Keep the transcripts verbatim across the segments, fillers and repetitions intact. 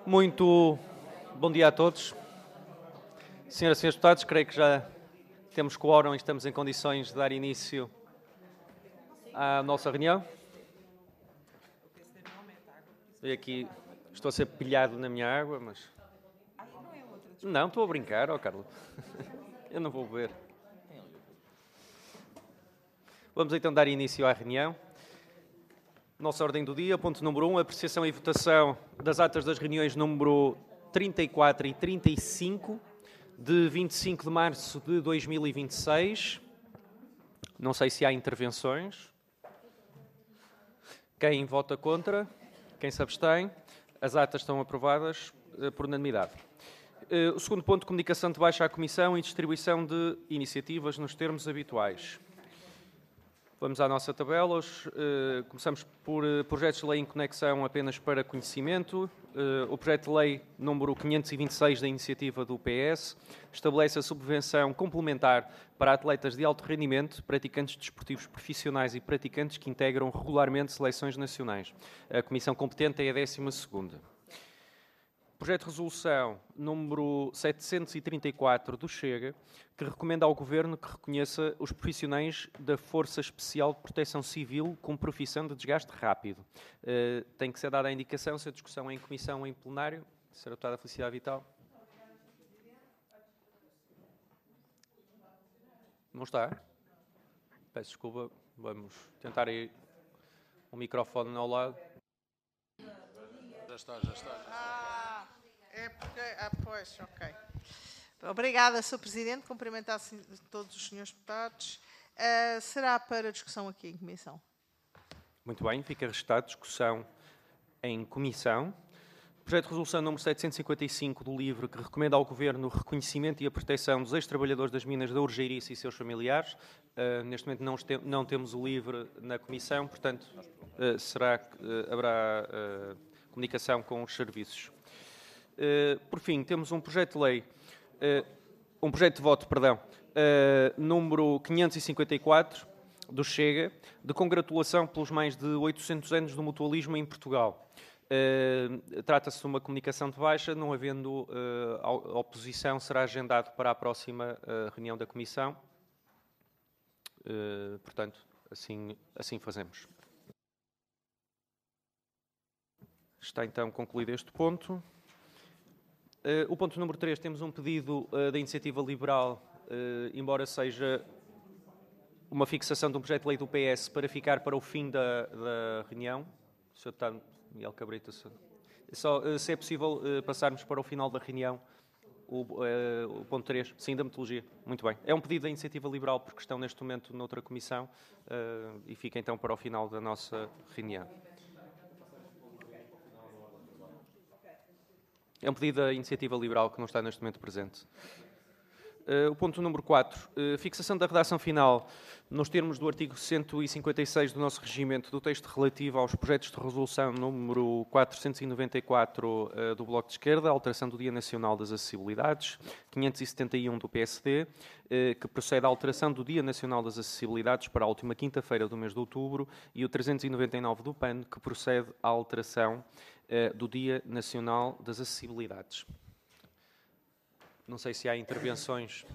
Muito bom dia a todos. Senhoras e senhores deputados, creio que já temos quórum e estamos em condições de dar início à nossa reunião. Eu aqui estou a ser pilhado na minha água, mas... Não, estou a brincar, ó Carlos. Eu não vou beber. Vamos então dar início à reunião. Nossa ordem do dia, ponto número um, apreciação e votação das atas das reuniões número trinta e quatro e trinta e cinco de vinte e cinco de março de dois mil e vinte e seis. Não sei se há intervenções. Quem vota contra? Quem se abstém? As atas estão aprovadas eh, por unanimidade. Eh, o segundo ponto, comunicação de baixa à Comissão e distribuição de iniciativas nos termos habituais. Vamos à nossa tabela. Hoje, eh, começamos por eh, projetos de lei em conexão apenas para conhecimento. Eh, o projeto de lei número quinhentos e vinte e seis da iniciativa do P S estabelece a subvenção complementar para atletas de alto rendimento, praticantes desportivos profissionais e praticantes que integram regularmente seleções nacionais. A comissão competente é a décima segunda. Projeto de resolução número setecentos e trinta e quatro do Chega, que recomenda ao Governo que reconheça os profissionais da Força Especial de Proteção Civil com profissão de desgaste rápido. Uh, tem que ser dada a indicação se a discussão é em comissão ou em plenário. Senhora Deputada Felicidade Vital. Não está? Peço desculpa. Vamos tentar ir o microfone ao lado. Já está, já está. Já está. Ah, é porque... Ah, pois, ok. Obrigada, senhor Presidente. Cumprimentar todos os senhores deputados. Uh, será para discussão aqui em comissão. Muito bem, fica registado discussão em comissão. Projeto de resolução número setecentos e cinquenta e cinco do LIVRE, que recomenda ao Governo o reconhecimento e a proteção dos ex-trabalhadores das minas da Urgeiriça e seus familiares. Uh, neste momento não, este, não temos o LIVRE na comissão, portanto, uh, será que uh, haverá uh, comunicação com os serviços. Uh, por fim, temos um projeto de lei, uh, um projeto de voto, perdão, uh, número quinhentos e cinquenta e quatro do Chega, de congratulação pelos mais de oitocentos anos do mutualismo em Portugal. Uh, Trata-se de uma comunicação de baixa, não havendo uh, oposição, será agendado para a próxima uh, reunião da Comissão. Uh, portanto, assim, assim fazemos. Está então concluído este ponto. Uh, o ponto número três, temos um pedido uh, da Iniciativa Liberal, uh, embora seja uma fixação de um projeto de lei do P S para ficar para o fim da, da reunião. O senhor Deputado Miguel Cabrita, só, uh, se é possível uh, passarmos para o final da reunião o, uh, o ponto três, sim, da metodologia. Muito bem. É um pedido da Iniciativa Liberal porque estão neste momento noutra comissão uh, e fica então para o final da nossa reunião. É um pedido da Iniciativa Liberal que não está neste momento presente. Uh, o ponto número quatro. Uh, fixação da redação final nos termos do artigo cento e cinquenta e seis do nosso regimento do texto relativo aos projetos de resolução número quatrocentos e noventa e quatro uh, do Bloco de Esquerda, alteração do Dia Nacional das Acessibilidades, quinhentos e setenta e um do P S D, uh, que procede à alteração do Dia Nacional das Acessibilidades para a última quinta-feira do mês de outubro, e o trezentos e noventa e nove do P A N, que procede à alteração uh, do Dia Nacional das Acessibilidades. Não sei se há intervenções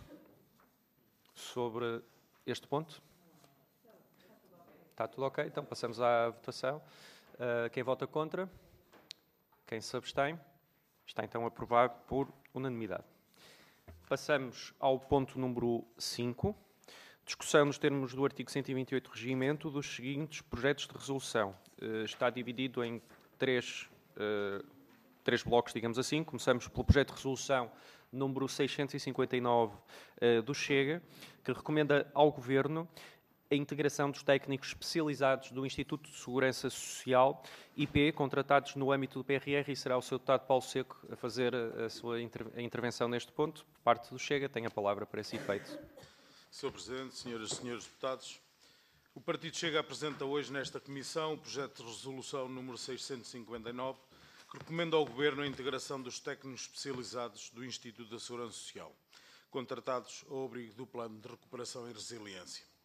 sobre este ponto. Está tudo ok? Então passamos à votação. Uh, quem vota contra? Quem se abstém? Está então aprovado por unanimidade. Passamos ao ponto número cinco. Discussão nos termos do artigo cento e vinte e oito do Regimento dos seguintes projetos de resolução. Uh, está dividido em três, uh, três blocos, digamos assim. Começamos pelo projeto de resolução número seiscentos e cinquenta e nove uh, do Chega, que recomenda ao Governo a integração dos técnicos especializados do Instituto de Segurança Social, I P, contratados no âmbito do P R R, e será o senhor Deputado Paulo Seco a fazer a, a sua inter a intervenção neste ponto. Por parte do Chega, tem a palavra para esse efeito. senhor Presidente, senhoras e senhores deputados, o Partido Chega apresenta hoje nesta Comissão o projeto de resolução número seiscentos e cinquenta e nove, que recomenda ao Governo a integração dos técnicos especializados do Instituto da Segurança Social, contratados ao abrigo do Plano de Recuperação e Resiliência.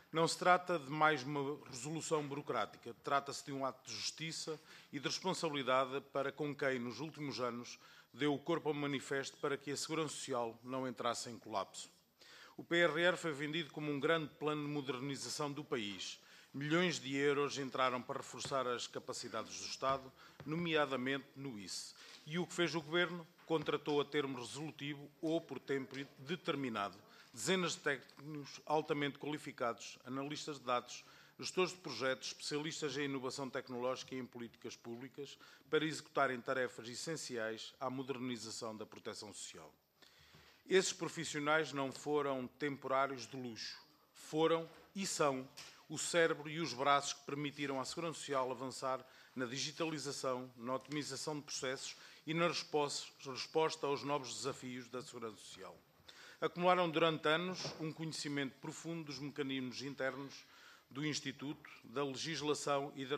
Não se trata de mais uma resolução burocrática, trata-se de um ato de justiça e de responsabilidade para com quem, nos últimos anos, deu o corpo ao manifesto para que a Segurança Social não entrasse em colapso. O P R R foi vendido como um grande plano de modernização do país. Milhões de euros entraram para reforçar as capacidades do Estado, nomeadamente no I C E. E o que fez o Governo? Contratou a termo resolutivo ou por tempo determinado dezenas de técnicos altamente qualificados, analistas de dados, gestores de projetos, especialistas em inovação tecnológica e em políticas públicas, para executarem tarefas essenciais à modernização da proteção social. Esses profissionais não foram temporários de luxo, foram e são o cérebro e os braços que permitiram à Segurança Social avançar na digitalização, na otimização de processos e na resposta aos novos desafios da Segurança Social. Acumularam durante anos um conhecimento profundo dos mecanismos internos do Instituto, da legislação e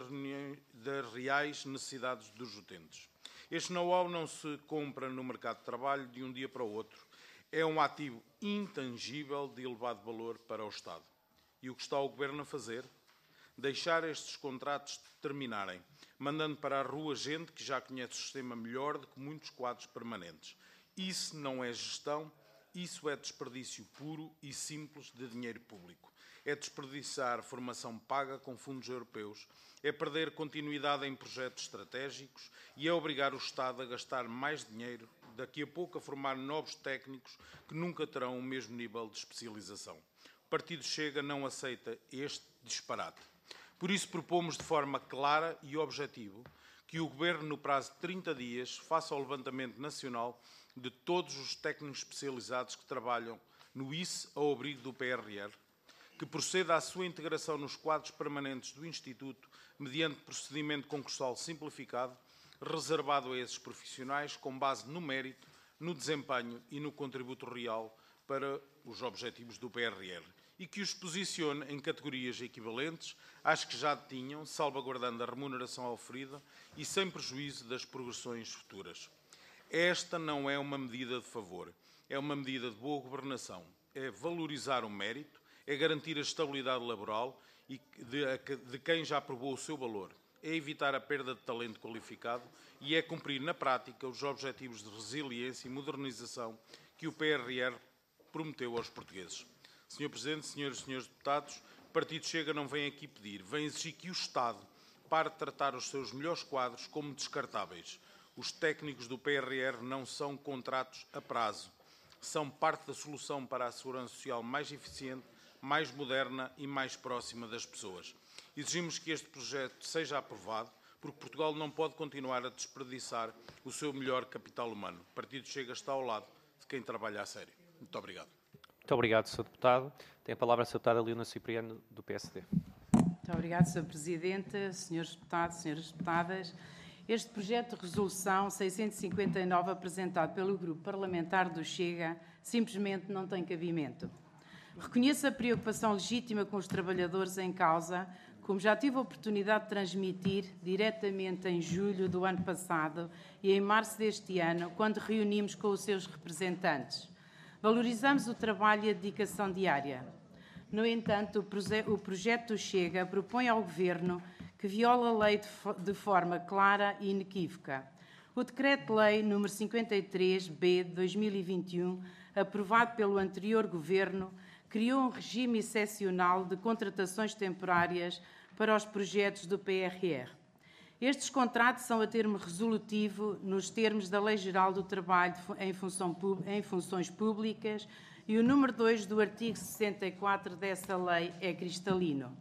das reais necessidades dos utentes. Este know-how não se compra no mercado de trabalho de um dia para o outro. É um ativo intangível de elevado valor para o Estado. E o que está o Governo a fazer? Deixar estes contratos terminarem, mandando para a rua gente que já conhece o sistema melhor do que muitos quadros permanentes. Isso não é gestão, isso é desperdício puro e simples de dinheiro público. É desperdiçar formação paga com fundos europeus, é perder continuidade em projetos estratégicos e é obrigar o Estado a gastar mais dinheiro, daqui a pouco a formar novos técnicos que nunca terão o mesmo nível de especialização. O Partido Chega não aceita este disparate. Por isso propomos de forma clara e objetiva que o Governo, no prazo de trinta dias, faça o levantamento nacional de todos os técnicos especializados que trabalham no I C E ao abrigo do P R R, que proceda à sua integração nos quadros permanentes do Instituto mediante procedimento concursal simplificado, reservado a esses profissionais com base no mérito, no desempenho e no contributo real para os objetivos do P R R e que os posicione em categorias equivalentes às que já tinham, salvaguardando a remuneração oferida e sem prejuízo das progressões futuras. Esta não é uma medida de favor, é uma medida de boa governação, é valorizar o mérito, é garantir a estabilidade laboral e de, de quem já provou o seu valor, é evitar a perda de talento qualificado e é cumprir na prática os objetivos de resiliência e modernização que o P R R prometeu aos portugueses. senhor Presidente, senhoras e senhores deputados, o Partido Chega não vem aqui pedir, vem exigir que o Estado pare de tratar os seus melhores quadros como descartáveis. Os técnicos do P R R não são contratos a prazo. São parte da solução para a segurança social mais eficiente, mais moderna e mais próxima das pessoas. Exigimos que este projeto seja aprovado, porque Portugal não pode continuar a desperdiçar o seu melhor capital humano. O Partido Chega está ao lado de quem trabalha a sério. Muito obrigado. Muito obrigado, senhor Deputado. Tem a palavra a senhora Deputada Leona Cipriano, do P S D. Muito obrigado, senhor Presidente, senhores Deputados, senhoras Deputadas. Este projeto de resolução seiscentos e cinquenta e nove, apresentado pelo Grupo Parlamentar do Chega, simplesmente não tem cabimento. Reconheço a preocupação legítima com os trabalhadores em causa, como já tive a oportunidade de transmitir diretamente em julho do ano passado e em março deste ano, quando reunimos com os seus representantes. Valorizamos o trabalho e a dedicação diária. No entanto, o projeto do Chega propõe ao Governo que viola a lei de forma clara e inequívoca. O Decreto-Lei número cinquenta e três B de dois mil e vinte e um, aprovado pelo anterior Governo, criou um regime excepcional de contratações temporárias para os projetos do P R R. Estes contratos são a termo resolutivo nos termos da Lei Geral do Trabalho em, função, em funções públicas e o número dois do artigo sessenta e quatro dessa lei é cristalino.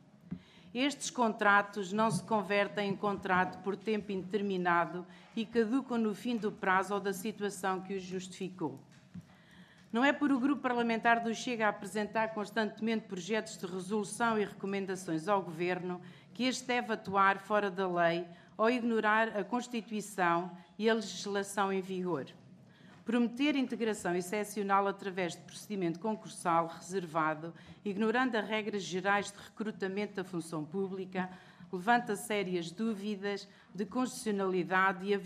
Estes contratos não se convertem em contrato por tempo indeterminado e caducam no fim do prazo ou da situação que os justificou. Não é por o Grupo Parlamentar do Chega a apresentar constantemente projetos de resolução e recomendações ao Governo que este deve atuar fora da lei ou ignorar a Constituição e a legislação em vigor. Prometer integração excepcional através de procedimento concursal reservado, ignorando as regras gerais de recrutamento da função pública, levanta sérias dúvidas de constitucionalidade e a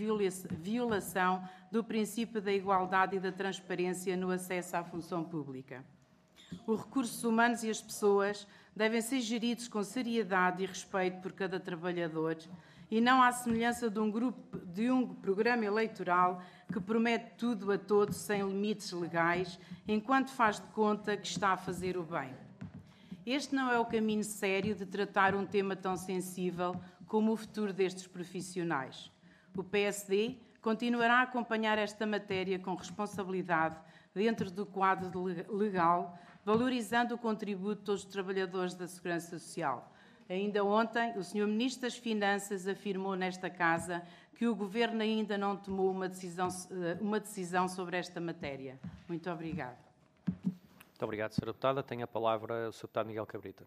violação do princípio da igualdade e da transparência no acesso à função pública. Os recursos humanos e as pessoas devem ser geridos com seriedade e respeito por cada trabalhador e não à semelhança de um, grupo, de um programa eleitoral que promete tudo a todos sem limites legais, enquanto faz de conta que está a fazer o bem. Este não é o caminho sério de tratar um tema tão sensível como o futuro destes profissionais. O P S D continuará a acompanhar esta matéria com responsabilidade dentro do quadro legal, valorizando o contributo de todos os trabalhadores da Segurança Social. Ainda ontem, o senhor Ministro das Finanças afirmou nesta Casa que o Governo ainda não tomou uma decisão, uma decisão sobre esta matéria. Muito obrigada. Muito obrigado, senhora Deputada. Tem a palavra o senhor Deputado Miguel Cabrita.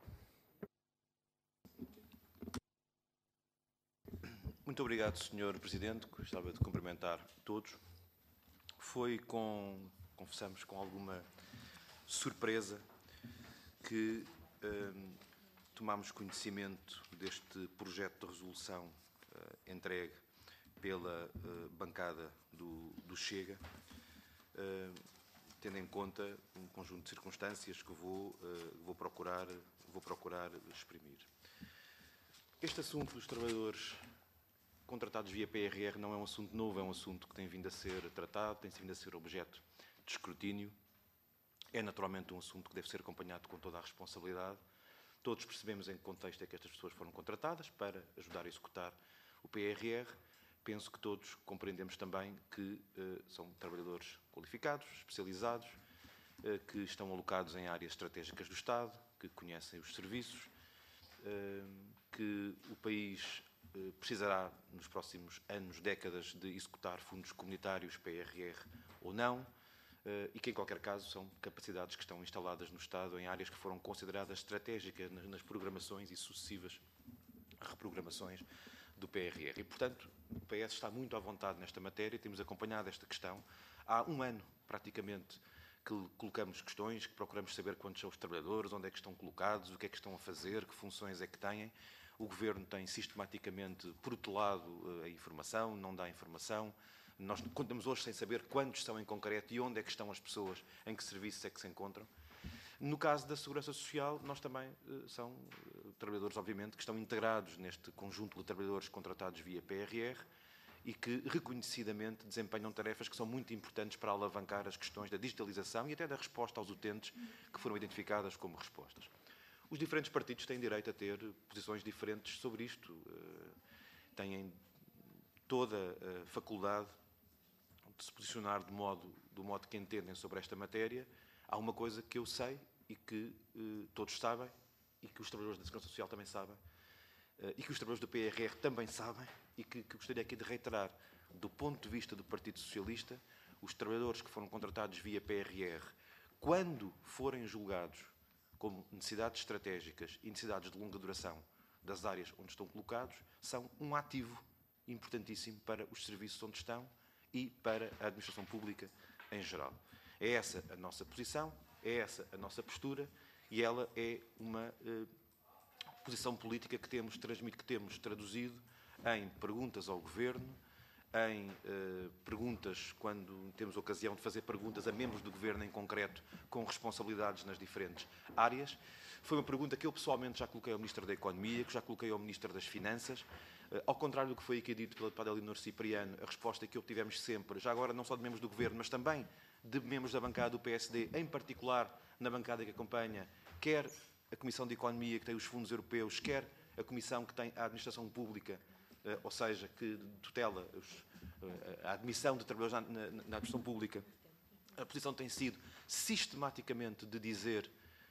Muito obrigado, senhor Presidente. Gostava de cumprimentar todos. Foi com, confessamos, com alguma surpresa que hum, tomámos conhecimento deste projeto de resolução uh, entregue pela uh, bancada do, do Chega, uh, tendo em conta um conjunto de circunstâncias que vou, uh, vou, procurar, vou procurar exprimir. Este assunto dos trabalhadores contratados via P R R não é um assunto novo, é um assunto que tem vindo a ser tratado, tem vindo a ser objeto de escrutínio. É naturalmente um assunto que deve ser acompanhado com toda a responsabilidade. Todos percebemos em que contexto é que estas pessoas foram contratadas para ajudar a executar o P R R. Penso que todos compreendemos também que uh, são trabalhadores qualificados, especializados, uh, que estão alocados em áreas estratégicas do Estado, que conhecem os serviços, uh, que o país uh, precisará, nos próximos anos, décadas, de executar fundos comunitários, P R R ou não, Uh, e que, em qualquer caso, são capacidades que estão instaladas no Estado em áreas que foram consideradas estratégicas nas, nas programações e sucessivas reprogramações do P R R. E, portanto, o P S está muito à vontade nesta matéria, temos acompanhado esta questão. Há um ano, praticamente, que colocamos questões, que procuramos saber quantos são os trabalhadores, onde é que estão colocados, o que é que estão a fazer, que funções é que têm. O Governo tem sistematicamente protelado uh, a informação, não dá informação. Nós contamos hoje sem saber quantos são em concreto e onde é que estão as pessoas, em que serviços é que se encontram. No caso da Segurança Social, nós também uh, são uh, trabalhadores, obviamente, que estão integrados neste conjunto de trabalhadores contratados via P R R e que, reconhecidamente, desempenham tarefas que são muito importantes para alavancar as questões da digitalização e até da resposta aos utentes que foram identificadas como respostas. Os diferentes partidos têm direito a ter posições diferentes sobre isto, uh, têm toda a faculdade de se posicionar de modo, do modo que entendem sobre esta matéria. Há uma coisa que eu sei e que eh, todos sabem, e que os trabalhadores da Segurança Social também sabem, eh, e que os trabalhadores do P R R também sabem, e que, que gostaria aqui de reiterar, do ponto de vista do Partido Socialista, os trabalhadores que foram contratados via P R R, quando forem julgados como necessidades estratégicas e necessidades de longa duração das áreas onde estão colocados, são um ativo importantíssimo para os serviços onde estão e para a administração pública em geral. É essa a nossa posição, é essa a nossa postura e ela é uma eh, posição política que temos, transmite, que temos traduzido em perguntas ao Governo, em eh, perguntas, quando temos ocasião de fazer perguntas a membros do Governo em concreto, com responsabilidades nas diferentes áreas. Foi uma pergunta que eu pessoalmente já coloquei ao Ministro da Economia, que já coloquei ao Ministro das Finanças. Uh, ao contrário do que foi aqui dito pela deputada Leonor Cipriano, a resposta que obtivemos sempre, já agora não só de membros do Governo, mas também de membros da bancada do P S D, em particular na bancada que acompanha, quer a Comissão de Economia, que tem os fundos europeus, quer a Comissão que tem a Administração Pública, uh, ou seja, que tutela os, uh, a admissão de trabalhadores na, na, na Administração Pública. A posição tem sido sistematicamente de dizer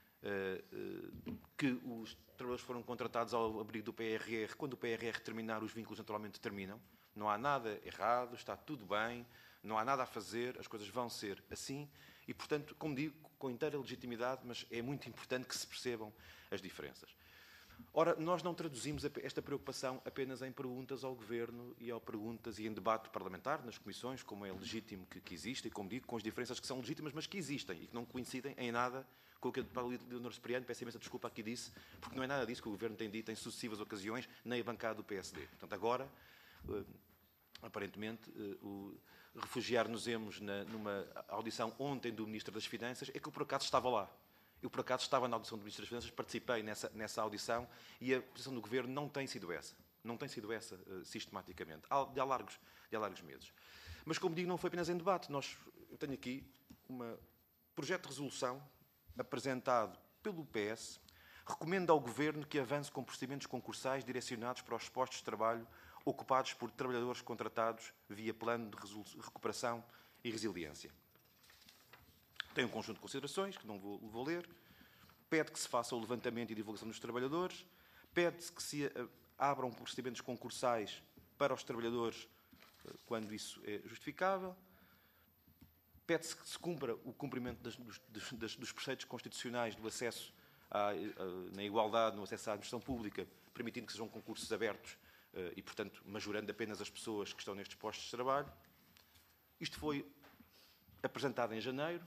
uh, uh, que os trabalhadores foram contratados ao abrigo do P R R. Quando o P R R terminar, os vínculos naturalmente terminam. Não há nada errado, está tudo bem, não há nada a fazer, as coisas vão ser assim. E, portanto, como digo, com inteira legitimidade, mas é muito importante que se percebam as diferenças. Ora, nós não traduzimos esta preocupação apenas em perguntas ao Governo e ao perguntas e em debate parlamentar, nas comissões, como é legítimo que, que existe, e como digo, com as diferenças que são legítimas, mas que existem e que não coincidem em nada com o que a deputada Leonor Cipriano, peço imensa desculpa, aqui disse, porque não é nada disso que o Governo tem dito em sucessivas ocasiões, nem a bancada do P S D. Portanto, agora, uh, aparentemente, uh, refugiar-nos-emos numa audição ontem do Ministro das Finanças, é que eu, por acaso, estava lá. Eu, por acaso, estava na audição do Ministro das Finanças, participei nessa, nessa audição e a posição do Governo não tem sido essa. Não tem sido essa, uh, sistematicamente, há, de, há largos, de há largos meses. Mas, como digo, não foi apenas em debate. Nós, eu tenho aqui um projeto de resolução apresentado pelo P S, recomenda ao Governo que avance com procedimentos concursais direcionados para os postos de trabalho ocupados por trabalhadores contratados via plano de recuperação e resiliência. Tem um conjunto de considerações, que não vou, vou ler. Pede que se faça o levantamento e divulgação dos trabalhadores. Pede-se que se abram procedimentos concursais para os trabalhadores quando isso é justificável. Pede-se que se cumpra o cumprimento das, dos, das, dos preceitos constitucionais do acesso à, à, na igualdade, no acesso à administração pública, permitindo que sejam concursos abertos e, portanto, majorando apenas as pessoas que estão nestes postos de trabalho. Isto foi apresentado em janeiro,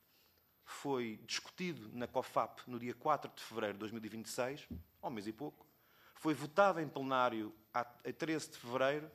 foi discutido na COFAP no dia quatro de fevereiro de dois mil e vinte e seis, há um mês e pouco, foi votado em plenário a treze de fevereiro,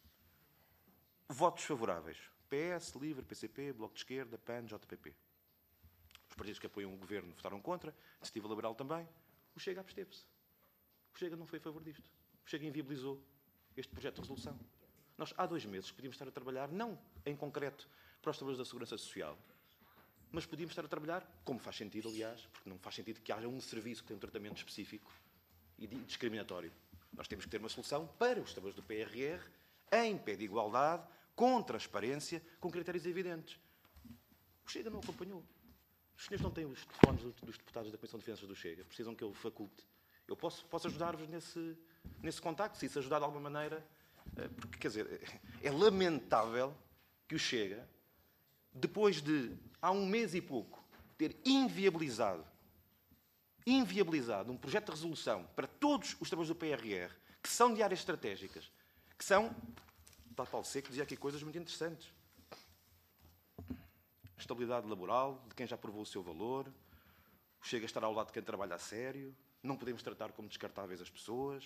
votos favoráveis. P S, LIVRE, P C P, Bloco de Esquerda, P A N, J P P. Os partidos que apoiam o Governo votaram contra, a Iniciativa Liberal também. O Chega absteve-se. O Chega não foi a favor disto. O Chega inviabilizou este projeto de resolução. Nós, há dois meses, podíamos estar a trabalhar, não em concreto para os trabalhadores da Segurança Social, mas podíamos estar a trabalhar, como faz sentido, aliás, porque não faz sentido que haja um serviço que tenha um tratamento específico e discriminatório. Nós temos que ter uma solução para os trabalhadores do P R R, em pé de igualdade, com transparência, com critérios evidentes. O Chega não acompanhou. Os senhores não têm os telefones dos deputados da Comissão de Finanças do Chega. Precisam que eu faculte. Eu posso, posso ajudar-vos nesse, nesse contacto, se isso ajudar de alguma maneira. Porque, quer dizer, é lamentável que o Chega, depois de, há um mês e pouco, ter inviabilizado, inviabilizado um projeto de resolução para todos os trabalhadores do P R R, que são de áreas estratégicas, que são... O Paulo Seco dizia aqui coisas muito interessantes. Estabilidade laboral, de quem já provou o seu valor, o Chega a estar ao lado de quem trabalha a sério, não podemos tratar como descartáveis as pessoas.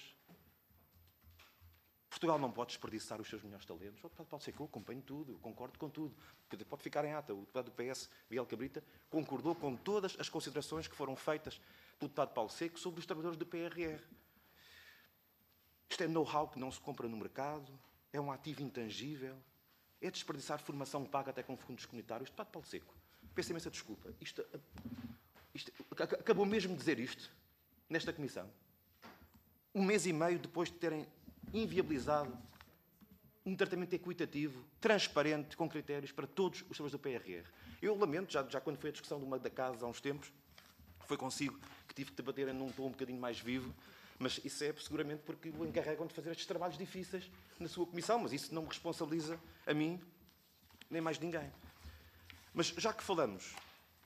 Portugal não pode desperdiçar os seus melhores talentos. O Paulo Seco, eu acompanho tudo, eu concordo com tudo. Pode ficar em ata. O deputado do P S, Miguel Cabrita, concordou com todas as considerações que foram feitas pelo deputado Paulo Seco sobre os trabalhadores do P R R. Isto é know-how que não se compra no mercado, é um ativo intangível, é desperdiçar formação paga até com fundos comunitários. Deputado Paulo Seco, peço imensa desculpa. Isto, isto, acabou mesmo de dizer isto, nesta comissão. Um mês e meio depois de terem inviabilizado um tratamento equitativo, transparente, com critérios para todos os trabalhadores do P R R. Eu lamento, já, já quando foi a discussão de uma da casa há uns tempos, foi consigo que tive que debater num tom um bocadinho mais vivo, mas isso é seguramente porque o encarregam de fazer estes trabalhos difíceis na sua comissão, mas isso não me responsabiliza a mim, nem mais ninguém. Mas já que falamos,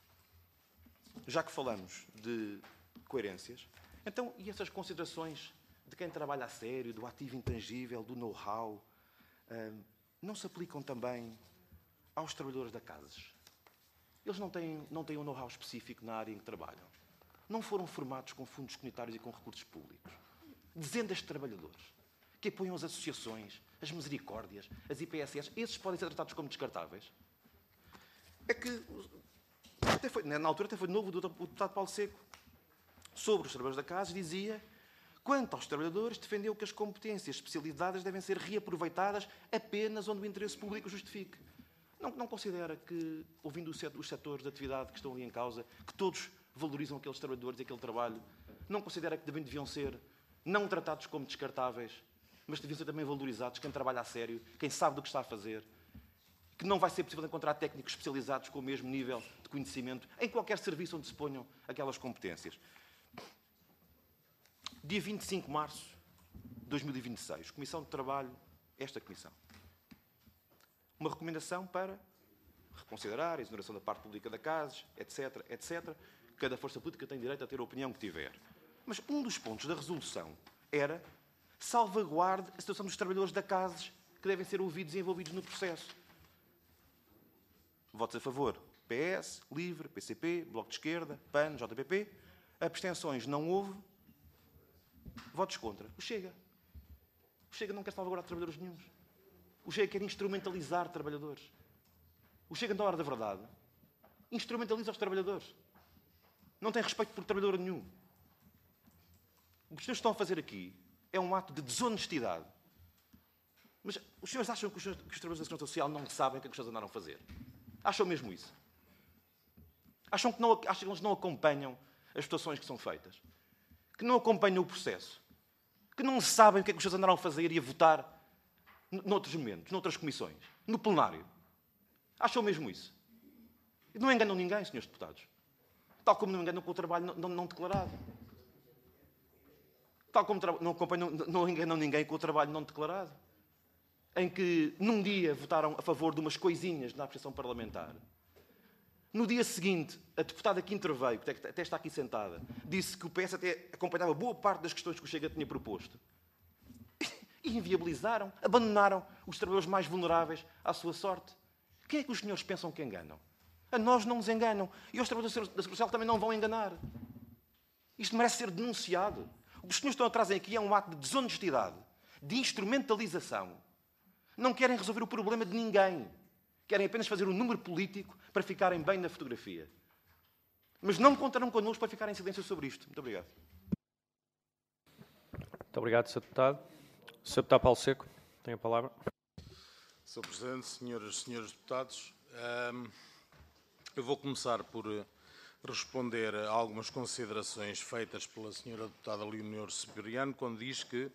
já que falamos de coerências, então, e essas considerações de quem trabalha a sério, do ativo intangível, do know-how, hum, não se aplicam também aos trabalhadores da CASES? Eles não têm, não têm um know-how específico na área em que trabalham. Não foram formados com fundos comunitários e com recursos públicos. Dezenas de trabalhadores que apoiam as associações, as misericórdias, as I P S S, esses podem ser tratados como descartáveis. É que, até foi, na altura, até foi novo o deputado Paulo Seco, sobre os trabalhadores da CASES, dizia: quanto aos trabalhadores, defendeu que as competências especializadas devem ser reaproveitadas apenas onde o interesse público justifique. Não, não considera que, ouvindo os setores de atividade que estão ali em causa, que todos valorizam aqueles trabalhadores e aquele trabalho, não considera que devem, deviam ser não tratados como descartáveis, mas deviam ser também valorizados quem trabalha a sério, quem sabe do que está a fazer, que não vai ser possível encontrar técnicos especializados com o mesmo nível de conhecimento em qualquer serviço onde se ponham aquelas competências. Dia vinte e cinco de março de dois mil e vinte e seis, Comissão de Trabalho, esta Comissão. Uma recomendação para reconsiderar a exoneração da parte pública da CASES, etc, etcétera. Cada força política tem direito a ter a opinião que tiver. Mas um dos pontos da resolução era salvaguarde a situação dos trabalhadores da CASES que devem ser ouvidos e envolvidos no processo. Votos a favor: P S, LIVRE, P C P, Bloco de Esquerda, P A N, J P P. Abstenções não houve. Votos contra. O Chega. O Chega não quer salvaguardar trabalhadores nenhuns. O Chega quer instrumentalizar trabalhadores. O Chega, na hora da verdade, instrumentaliza os trabalhadores. Não têm respeito por trabalhador nenhum. O que os senhores estão a fazer aqui é um ato de desonestidade. Mas os senhores acham que os, senhores, que os trabalhadores da Segurança Social não sabem o que é que os senhores andaram a fazer? Acham mesmo isso? Acham que, não, acham que eles não acompanham as votações que são feitas? Que não acompanham o processo? Que não sabem o que é que os senhores andaram a fazer e a votar noutros momentos, noutras comissões, no plenário? Acham mesmo isso? E não enganam ninguém, senhores deputados. Tal como não enganam com o trabalho não, não, não declarado. Tal como não, acompanham, não enganam ninguém com o trabalho não declarado. Em que, num dia, votaram a favor de umas coisinhas na apreciação parlamentar. No dia seguinte, a deputada que interveio, que até está aqui sentada, disse que o P S até acompanhava boa parte das questões que o Chega tinha proposto. E inviabilizaram, abandonaram os trabalhadores mais vulneráveis à sua sorte. Quem é que os senhores pensam que enganam? A nós não nos enganam. E os trabalhadores da Segurança Social também não vão enganar. Isto merece ser denunciado. O que os senhores estão a trazer aqui é um ato de desonestidade, de instrumentalização. Não querem resolver o problema de ninguém. Querem apenas fazer um número político para ficarem bem na fotografia. Mas não contarão connosco para ficarem em silêncio sobre isto. Muito obrigado. Muito obrigado, senhor Deputado. senhor Deputado Paulo Seco, tem a palavra. senhor Presidente, senhoras e senhores deputados, eu vou começar por responder a algumas considerações feitas pela senhora deputada Leonor Severiano, quando diz que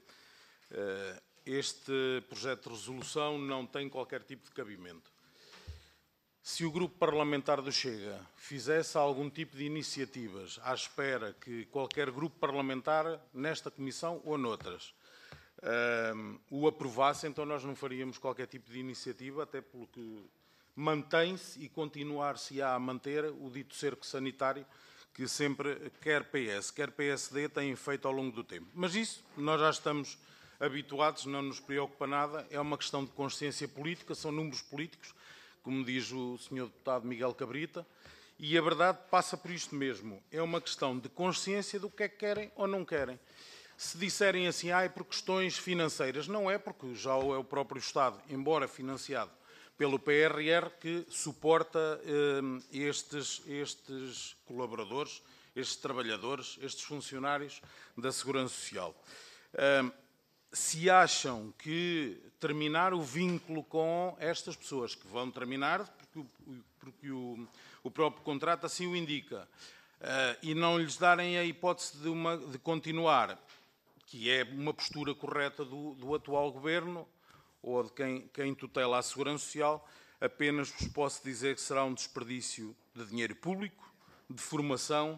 este projeto de resolução não tem qualquer tipo de cabimento. Se o grupo parlamentar do Chega fizesse algum tipo de iniciativas à espera que qualquer grupo parlamentar, nesta comissão ou noutras, uh, o aprovasse, então nós não faríamos qualquer tipo de iniciativa, até porque mantém-se e continuar-se-á a manter o dito cerco sanitário que sempre, quer P S, quer P S D, têm feito ao longo do tempo. Mas isso, nós já estamos habituados, não nos preocupa nada, é uma questão de consciência política, são números políticos, como diz o senhor deputado Miguel Cabrita, e a verdade passa por isto mesmo. É uma questão de consciência do que é que querem ou não querem. Se disserem assim, ah, é por questões financeiras, não é, porque já é o próprio Estado, embora financiado pelo P R R, que suporta eh, estes, estes colaboradores, estes trabalhadores, estes funcionários da Segurança Social. Eh, Se acham que terminar o vínculo com estas pessoas, que vão terminar, porque o, porque o, o próprio contrato assim o indica, uh, e não lhes darem a hipótese de, uma, de continuar, que é uma postura correta do, do atual Governo, ou de quem, quem tutela a Segurança Social, apenas vos posso dizer que será um desperdício de dinheiro público, de formação,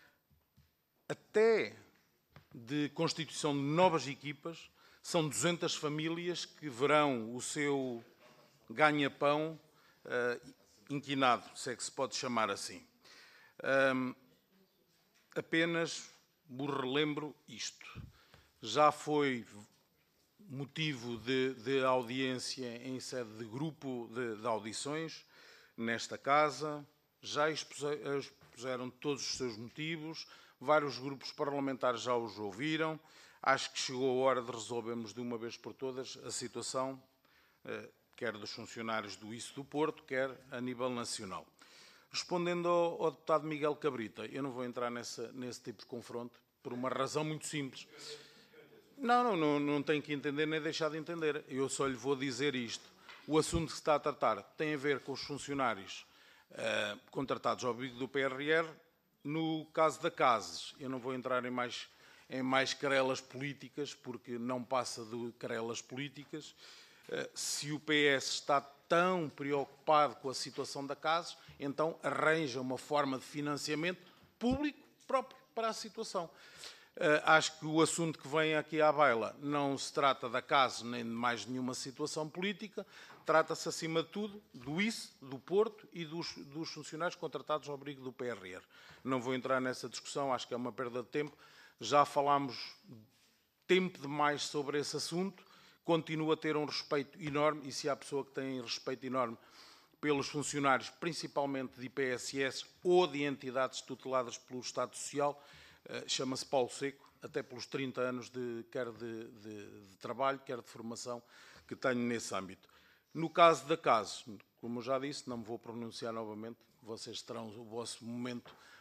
até de constituição de novas equipas. São duzentas famílias que verão o seu ganha-pão uh, inquinado, se é que se pode chamar assim. Um, apenas vos relembro isto. Já foi motivo de, de audiência em sede de grupo de, de audições nesta casa, já expuseram todos os seus motivos, vários grupos parlamentares já os ouviram. Acho que chegou a hora de resolvermos de uma vez por todas a situação, quer dos funcionários do I C E do Porto, quer a nível nacional. Respondendo ao, ao deputado Miguel Cabrita, eu não vou entrar nessa, nesse tipo de confronto, por uma razão muito simples. Não, não, não, não tem que entender nem deixar de entender. Eu só lhe vou dizer isto. O assunto que se está a tratar tem a ver com os funcionários uh, contratados ao abrigo do P R R. No caso da CASES, eu não vou entrar em mais... em mais querelas políticas, porque não passa de querelas políticas. Se o P S está tão preocupado com a situação da CASES, então arranja uma forma de financiamento público próprio para a situação. Acho que o assunto que vem aqui à baila não se trata da CASES nem de mais nenhuma situação política, trata-se, acima de tudo, do I C E, do Porto e dos, dos funcionários contratados ao abrigo do P R R. Não vou entrar nessa discussão, acho que é uma perda de tempo. Já falámos tempo demais sobre esse assunto, continua a ter um respeito enorme, e se há pessoa que tem respeito enorme pelos funcionários, principalmente de I P S S ou de entidades tuteladas pelo Estado Social, chama-se Paulo Seco, até pelos trinta anos de, quer de, de, de trabalho, quer de formação que tenho nesse âmbito. No caso da CASES, como eu já disse, não me vou pronunciar novamente, vocês terão o vosso momento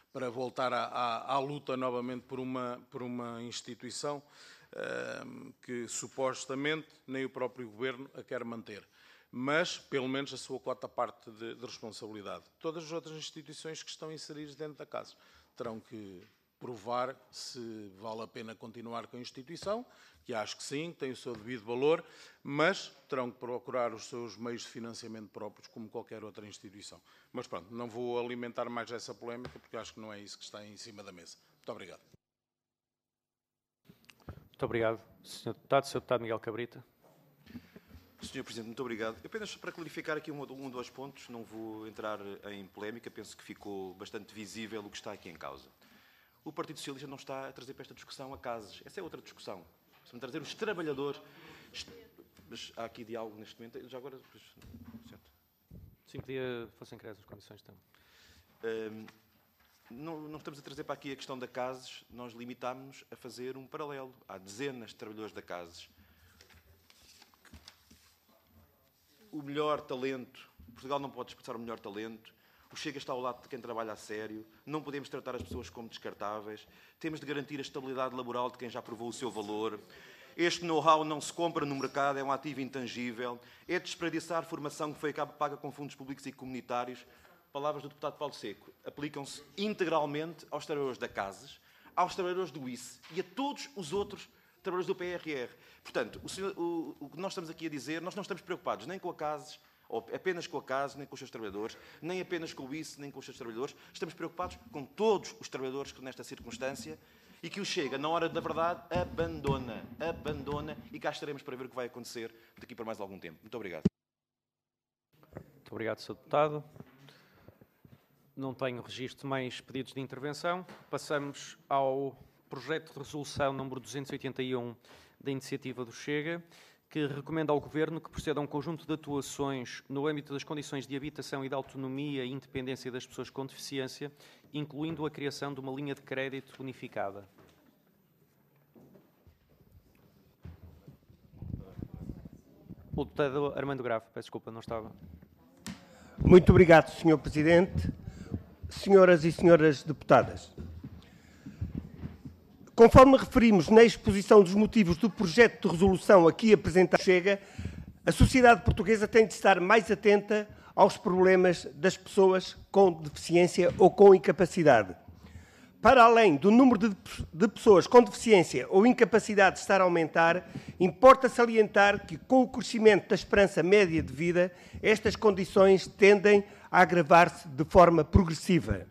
para voltar à, à, à luta novamente por uma, por uma instituição que supostamente nem o próprio Governo a quer manter, mas pelo menos a sua cota parte de, de responsabilidade. Todas as outras instituições que estão inseridas dentro da casa terão que provar se vale a pena continuar com a instituição, que acho que sim, tem o seu devido valor, mas terão que procurar os seus meios de financiamento próprios, como qualquer outra instituição. Mas pronto, não vou alimentar mais essa polémica, porque acho que não é isso que está em cima da mesa. Muito obrigado. Muito obrigado, senhor Deputado. senhor Deputado Miguel Cabrita. senhor Presidente, muito obrigado. Apenas para clarificar aqui um, um dois pontos, não vou entrar em polémica, penso que ficou bastante visível o que está aqui em causa. O Partido Socialista não está a trazer para esta discussão a casos. Essa é outra discussão. Estamos a trazer os trabalhadores. Mas há aqui diálogo neste momento. Já agora... Certo. Sim, pedia fossem criadas as condições também. Um, Não, não estamos a trazer para aqui a questão da CASES, nós limitámos-nos a fazer um paralelo. Há dezenas de trabalhadores da CASES. O melhor talento, Portugal não pode expressar o melhor talento, o Chega está ao lado de quem trabalha a sério, não podemos tratar as pessoas como descartáveis, temos de garantir a estabilidade laboral de quem já provou o seu valor. Este know-how não se compra no mercado, é um ativo intangível, é desperdiçar formação que foi paga com fundos públicos e comunitários. Palavras do deputado Paulo Seco, aplicam-se integralmente aos trabalhadores da CASES, aos trabalhadores do I C E e a todos os outros trabalhadores do P R R. Portanto, o, senhor, o, o que nós estamos aqui a dizer, nós não estamos preocupados nem com a CASES, ou apenas com a CASES, nem com os seus trabalhadores, nem apenas com o I C E, nem com os seus trabalhadores. Estamos preocupados com todos os trabalhadores que nesta circunstância e que o Chega, na hora da verdade, abandona, abandona e cá estaremos para ver o que vai acontecer daqui por mais algum tempo. Muito obrigado. Muito obrigado, senhor Deputado. Não tenho registro de mais pedidos de intervenção. Passamos ao projeto de resolução número duzentos e oitenta e um da iniciativa do Chega, que recomenda ao Governo que proceda a um conjunto de atuações no âmbito das condições de habitação e de autonomia e independência das pessoas com deficiência, incluindo a criação de uma linha de crédito unificada. O deputado Armando Grave, peço desculpa, não estava. Muito obrigado, senhor Presidente. Senhoras e senhoras deputadas, conforme referimos na exposição dos motivos do projeto de resolução aqui apresentado Chega, a sociedade portuguesa tem de estar mais atenta aos problemas das pessoas com deficiência ou com incapacidade. Para além do número de, de pessoas com deficiência ou incapacidade de estar a aumentar, importa salientar que, com o crescimento da esperança média de vida, estas condições tendem a agravar-se de forma progressiva.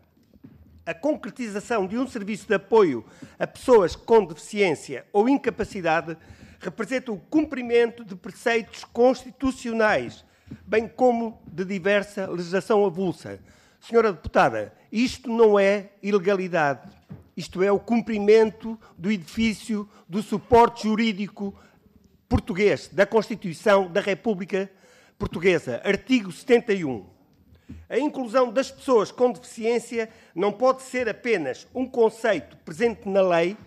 A concretização de um serviço de apoio a pessoas com deficiência ou incapacidade representa o cumprimento de preceitos constitucionais, bem como de diversa legislação avulsa. Senhora Deputada, isto não é ilegalidade, isto é o cumprimento do edifício do suporte jurídico português, da Constituição da República Portuguesa, artigo setenta e um. A inclusão das pessoas com deficiência não pode ser apenas um conceito presente na lei,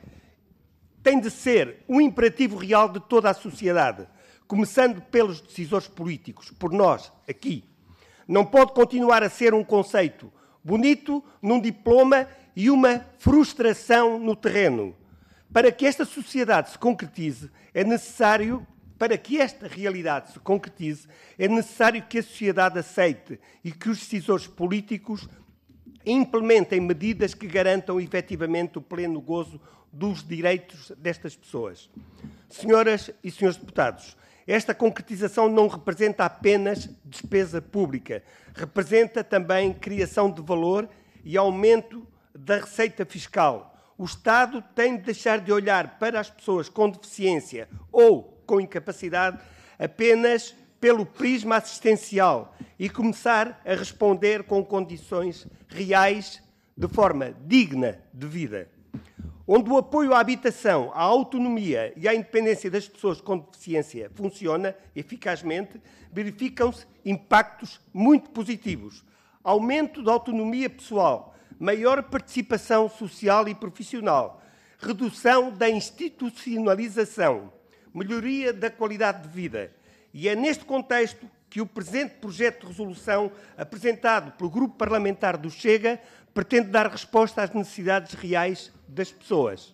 tem de ser um imperativo real de toda a sociedade, começando pelos decisores políticos, por nós, aqui. Não pode continuar a ser um conceito bonito num diploma e uma frustração no terreno. Para que esta sociedade se concretize, é necessário, para que esta realidade se concretize, é necessário que a sociedade aceite e que os decisores políticos implementem medidas que garantam efetivamente o pleno gozo dos direitos destas pessoas. Senhoras e senhores deputados, esta concretização não representa apenas despesa pública, representa também criação de valor e aumento da receita fiscal. O Estado tem de deixar de olhar para as pessoas com deficiência ou com incapacidade apenas pelo prisma assistencial e começar a responder com condições reais de forma digna de vida. Onde o apoio à habitação, à autonomia e à independência das pessoas com deficiência funciona eficazmente, verificam-se impactos muito positivos. Aumento da autonomia pessoal, maior participação social e profissional, redução da institucionalização, melhoria da qualidade de vida. E é neste contexto que o presente projeto de resolução apresentado pelo Grupo Parlamentar do Chega pretende dar resposta às necessidades reais das pessoas.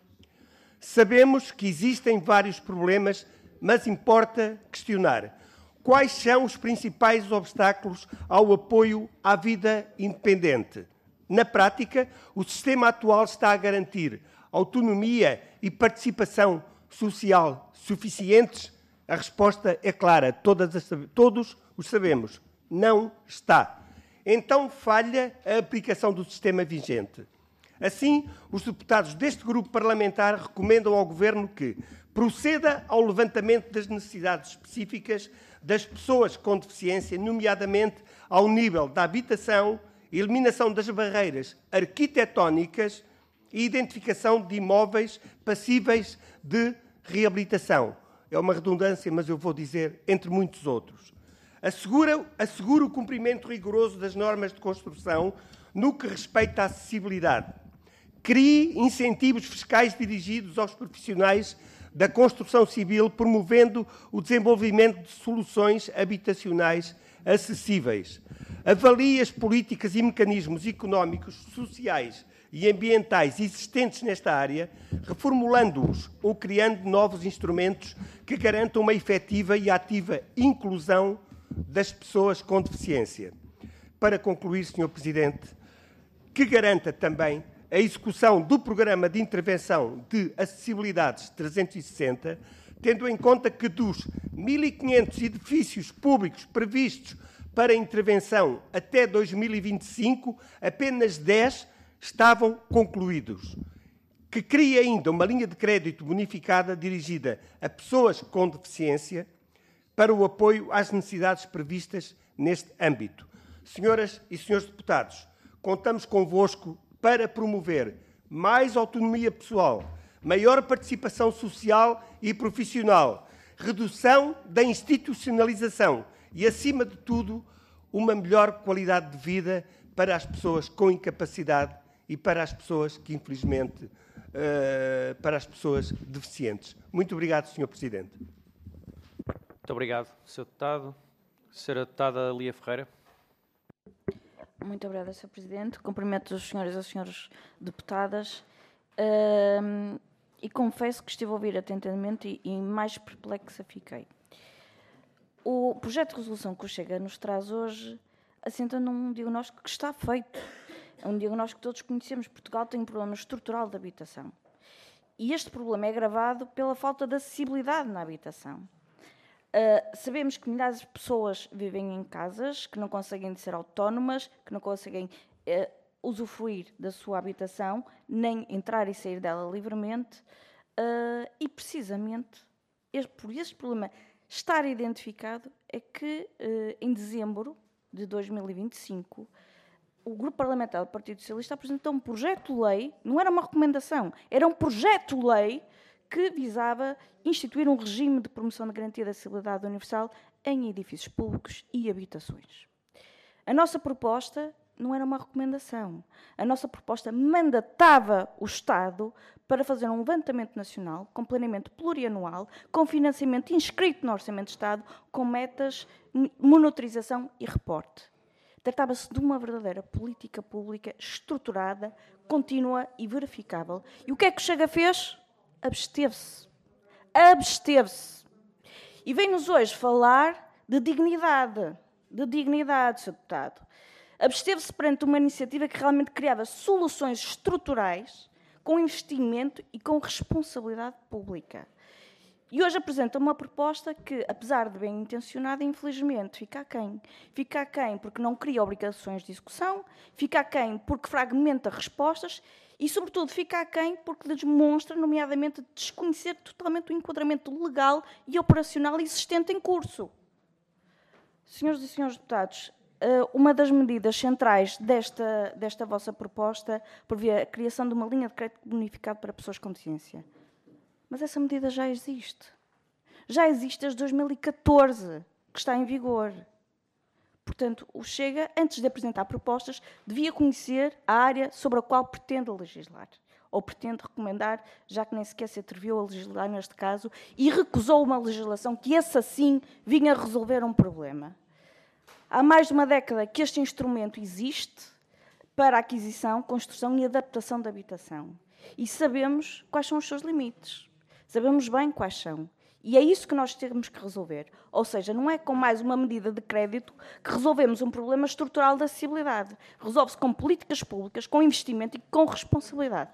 Sabemos que existem vários problemas, mas importa questionar quais são os principais obstáculos ao apoio à vida independente. Na prática, o sistema atual está a garantir autonomia e participação social suficientes? A resposta é clara, todas as, todos os sabemos, não está. Então falha a aplicação do sistema vigente. Assim, os deputados deste grupo parlamentar recomendam ao Governo que proceda ao levantamento das necessidades específicas das pessoas com deficiência, nomeadamente ao nível da habitação, eliminação das barreiras arquitetónicas e identificação de imóveis passíveis de reabilitação. É uma redundância, mas eu vou dizer entre muitos outros. Assegura, assegura o cumprimento rigoroso das normas de construção no que respeita à acessibilidade. Crie incentivos fiscais dirigidos aos profissionais da construção civil, promovendo o desenvolvimento de soluções habitacionais acessíveis. Avalie as políticas e mecanismos económicos, sociais e ambientais existentes nesta área, reformulando-os ou criando novos instrumentos que garantam uma efetiva e ativa inclusão das pessoas com deficiência. Para concluir, senhor Presidente, que garanta também a execução do Programa de Intervenção de Acessibilidades trezentos e sessenta, tendo em conta que dos mil e quinhentos edifícios públicos previstos para intervenção até dois mil e vinte e cinco, apenas dez estavam concluídos. Que cria ainda uma linha de crédito bonificada dirigida a pessoas com deficiência para o apoio às necessidades previstas neste âmbito. Senhoras e senhores deputados, contamos convosco para promover mais autonomia pessoal, maior participação social e profissional, redução da institucionalização e, acima de tudo, uma melhor qualidade de vida para as pessoas com incapacidade e para as pessoas que, infelizmente, uh, para as pessoas deficientes. Muito obrigado, senhor Presidente. Muito obrigado, senhor Deputado. Senhora Deputada Lia Ferreira. Muito obrigada, senhor Presidente. Cumprimento os senhores e as senhoras deputadas um, e confesso que estive a ouvir atentamente e, e mais perplexa fiquei. O projeto de resolução que o Chega nos traz hoje assenta num diagnóstico que está feito. É um diagnóstico que todos conhecemos. Portugal tem um problema estrutural de habitação. E este problema é agravado pela falta de acessibilidade na habitação. Uh, sabemos que milhares de pessoas vivem em casas que não conseguem ser autónomas, que não conseguem uh, usufruir da sua habitação, nem entrar e sair dela livremente, uh, e precisamente este, por este problema estar identificado é que uh, em dezembro de dois mil e vinte e cinco o Grupo Parlamentar do Partido Socialista apresentou um projeto de lei, não era uma recomendação, era um projeto de lei que visava instituir um regime de promoção da garantia da acessibilidade universal em edifícios públicos e habitações. A nossa proposta não era uma recomendação. A nossa proposta mandatava o Estado para fazer um levantamento nacional, com planeamento plurianual, com financiamento inscrito no Orçamento de Estado, com metas, monitorização e reporte. Tratava-se de uma verdadeira política pública estruturada, contínua e verificável. E o que é que o Chega fez? Absteve-se. Absteve-se. E vem-nos hoje falar de dignidade. De dignidade, senhor Deputado. Absteve-se perante uma iniciativa que realmente criava soluções estruturais com investimento e com responsabilidade pública. E hoje apresenta uma proposta que, apesar de bem intencionada, infelizmente fica aquém. Fica aquém porque não cria obrigações de execução, fica aquém porque fragmenta respostas e, sobretudo, fica aquém porque demonstra, nomeadamente, desconhecer totalmente o enquadramento legal e operacional existente em curso. Senhoras e senhores deputados, uma das medidas centrais desta, desta vossa proposta prevê a criação de uma linha de crédito bonificado para pessoas com deficiência. Mas essa medida já existe. Já existe desde dois mil e catorze, que está em vigor. Portanto, o Chega, antes de apresentar propostas, devia conhecer a área sobre a qual pretende legislar. ou pretende recomendar, já que nem sequer se atreviu a legislar neste caso, e recusou uma legislação que, esse assim, vinha resolver um problema. Há mais de uma década que este instrumento existe para a aquisição, construção e adaptação de habitação. E sabemos quais são os seus limites. Sabemos bem quais são. E é isso que nós temos que resolver. Ou seja, não é com mais uma medida de crédito que resolvemos um problema estrutural da acessibilidade. Resolve-se com políticas públicas, com investimento e com responsabilidade.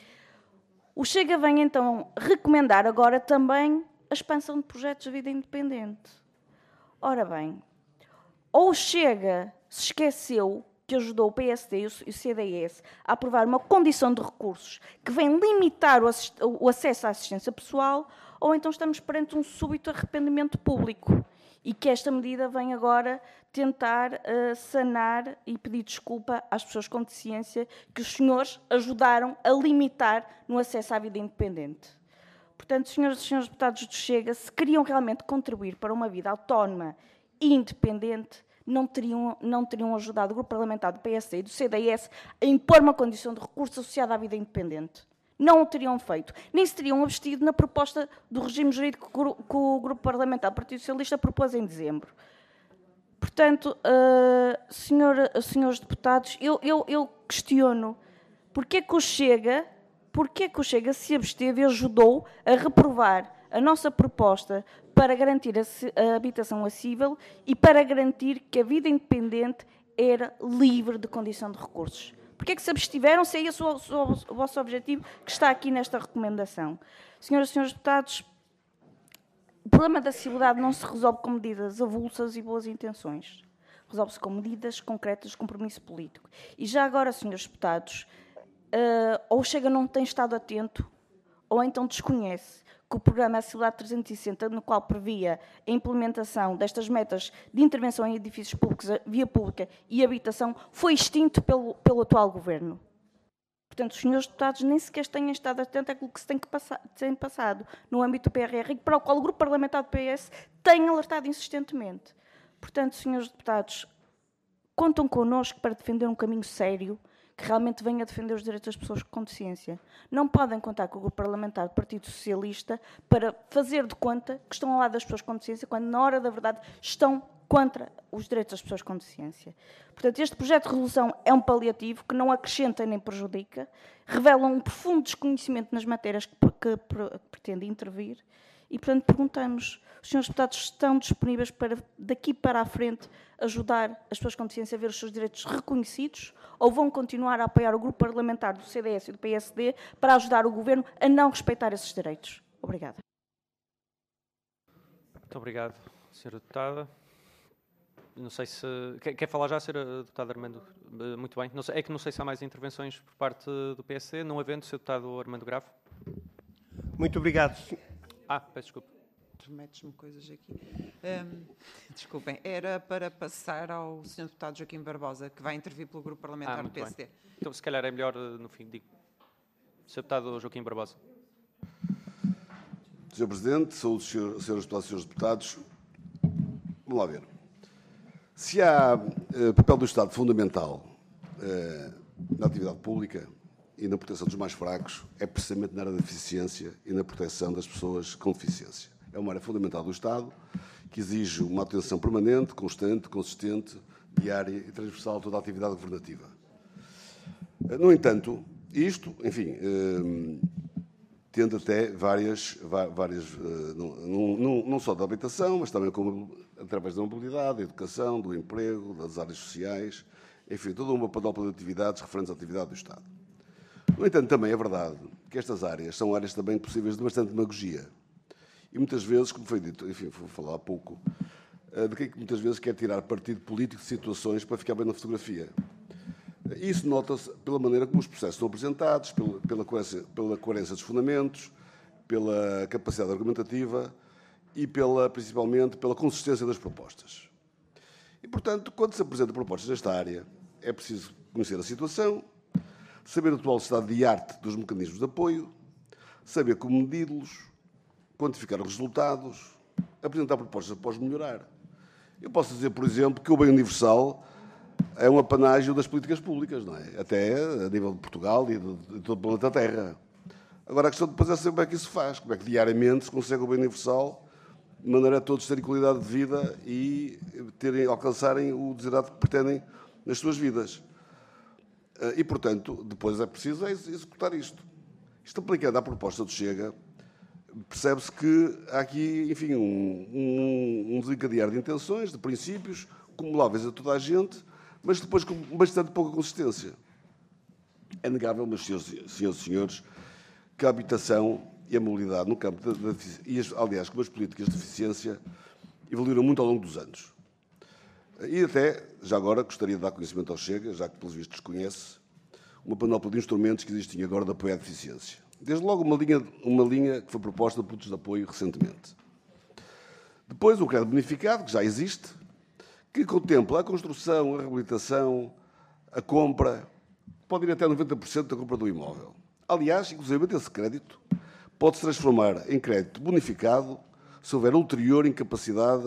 O Chega vem, então, recomendar agora também a expansão de projetos de vida independente. Ora bem, ou o Chega se esqueceu que ajudou o P S D e o C D S a aprovar uma condição de recursos que vem limitar o acesso à assistência pessoal, ou então estamos perante um súbito arrependimento público e que esta medida vem agora tentar uh, sanar e pedir desculpa às pessoas com deficiência que os senhores ajudaram a limitar no acesso à vida independente. Portanto, senhoras e senhores deputados do Chega, se queriam realmente contribuir para uma vida autónoma e independente, não teriam, não teriam ajudado o grupo parlamentar do P S D e do C D S a impor uma condição de recurso associada à vida independente. Não o teriam feito. Nem se teriam abstido na proposta do regime jurídico que o grupo parlamentar do Partido Socialista propôs em dezembro. Portanto, uh, senhor, senhores deputados, eu, eu, eu questiono porque é que o Chega, porque é que o Chega se absteve e ajudou a reprovar a nossa proposta para garantir a, a habitação acessível e para garantir que a vida independente era livre de condição de recursos. Porque é que se abstiveram se é esse o, o, o vosso objetivo que está aqui nesta recomendação? Senhoras e senhores deputados, o problema da acessibilidade não se resolve com medidas avulsas e boas intenções. Resolve-se com medidas concretas de compromisso político. E já agora, senhores deputados, uh, ou o Chega não tem estado atento, ou então desconhece que o programa Acessibilidade trezentos e sessenta, no qual previa a implementação destas metas de intervenção em edifícios públicos, via pública e habitação, foi extinto pelo, pelo atual Governo. Portanto, os senhores deputados nem sequer têm estado atentos àquilo que se tem, que passar, tem passado no âmbito do P R R, para o qual o grupo parlamentar do P S tem alertado insistentemente. Portanto, senhores deputados, contam connosco para defender um caminho sério, que realmente venha defender os direitos das pessoas com deficiência. Não podem contar com o grupo parlamentar do Partido Socialista para fazer de conta que estão ao lado das pessoas com deficiência, quando, na hora da verdade, estão contra os direitos das pessoas com deficiência. Portanto, este projeto de resolução é um paliativo que não acrescenta nem prejudica, revela um profundo desconhecimento nas matérias que, que, que pretende intervir e, portanto, perguntamos, os senhores deputados estão disponíveis para, daqui para a frente, ajudar as pessoas com deficiência a ver os seus direitos reconhecidos ou vão continuar a apoiar o grupo parlamentar do C D S e do P S D para ajudar o Governo a não respeitar esses direitos? Obrigada. Muito obrigado, senhora Deputada. Não sei se... Quer, quer falar já, senhora Deputada Armando? Muito bem. Não sei, é que não sei se há mais intervenções por parte do P S D. Não havendo, senhor Deputado Armando Gravo. Muito obrigado. Ah, peço desculpa. Metes-me coisas aqui. Um, desculpem, era para passar ao senhor Deputado Joaquim Barbosa, que vai intervir pelo Grupo Parlamentar ah, do P S D. Bem. Então, se calhar é melhor no fim. Digo. senhor Deputado Joaquim Barbosa. senhor Presidente, saúde, senhores Deputados e senhores Deputados. Vamos lá ver. Se há uh, papel do Estado fundamental uh, na atividade pública e na proteção dos mais fracos, é precisamente na área da deficiência e na proteção das pessoas com deficiência. É uma área fundamental do Estado que exige uma atenção permanente, constante, consistente, diária e transversal a toda a atividade governativa. No entanto, isto, enfim, eh, tende até várias, várias eh, não, não, não só da habitação, mas também como, através da mobilidade, da educação, do emprego, das áreas sociais, enfim, toda uma panóplia de atividades referentes à atividade do Estado. No entanto, também é verdade que estas áreas são áreas também possíveis de bastante demagogia. E muitas vezes, como foi dito, enfim, vou falar há pouco, de quem muitas vezes quer tirar partido político de situações para ficar bem na fotografia. Isso nota-se pela maneira como os processos são apresentados, pela, pela, coerência, pela coerência dos fundamentos, pela capacidade argumentativa e pela, principalmente pela consistência das propostas. E, portanto, quando se apresentam propostas nesta área, é preciso conhecer a situação, saber o atual estado de arte dos mecanismos de apoio, saber como medi-los, quantificar os resultados, apresentar propostas após melhorar. Eu posso dizer, por exemplo, que o bem universal é um apanágio das políticas públicas, não é? Até a nível de Portugal e de, de todo o planeta Terra. Agora, a questão depois é saber como é que isso se faz, como é que diariamente se consegue o bem universal, de maneira a todos terem qualidade de vida e terem, alcançarem o desiderato que pretendem nas suas vidas. E, portanto, depois é preciso executar isto. Isto aplicando à proposta do Chega, percebe-se que há aqui, enfim, um, um, um desencadear de intenções, de princípios, acumuláveis a toda a gente, mas depois com bastante pouca consistência. É negável, meus senhores e senhores, que a habitação e a mobilidade no campo, da, da, e as, aliás, como as políticas de eficiência, evoluíram muito ao longo dos anos. E até, já agora, gostaria de dar conhecimento ao Chega, já que, pelos vistos, conhece, uma panóplia de instrumentos que existem agora de apoio à deficiência. Desde logo, uma linha, uma linha que foi proposta por pontos de apoio recentemente. Depois, o crédito bonificado, que já existe, que contempla a construção, a reabilitação, a compra, pode ir até noventa por cento da compra do imóvel. Aliás, inclusive, esse crédito pode se transformar em crédito bonificado se houver ulterior incapacidade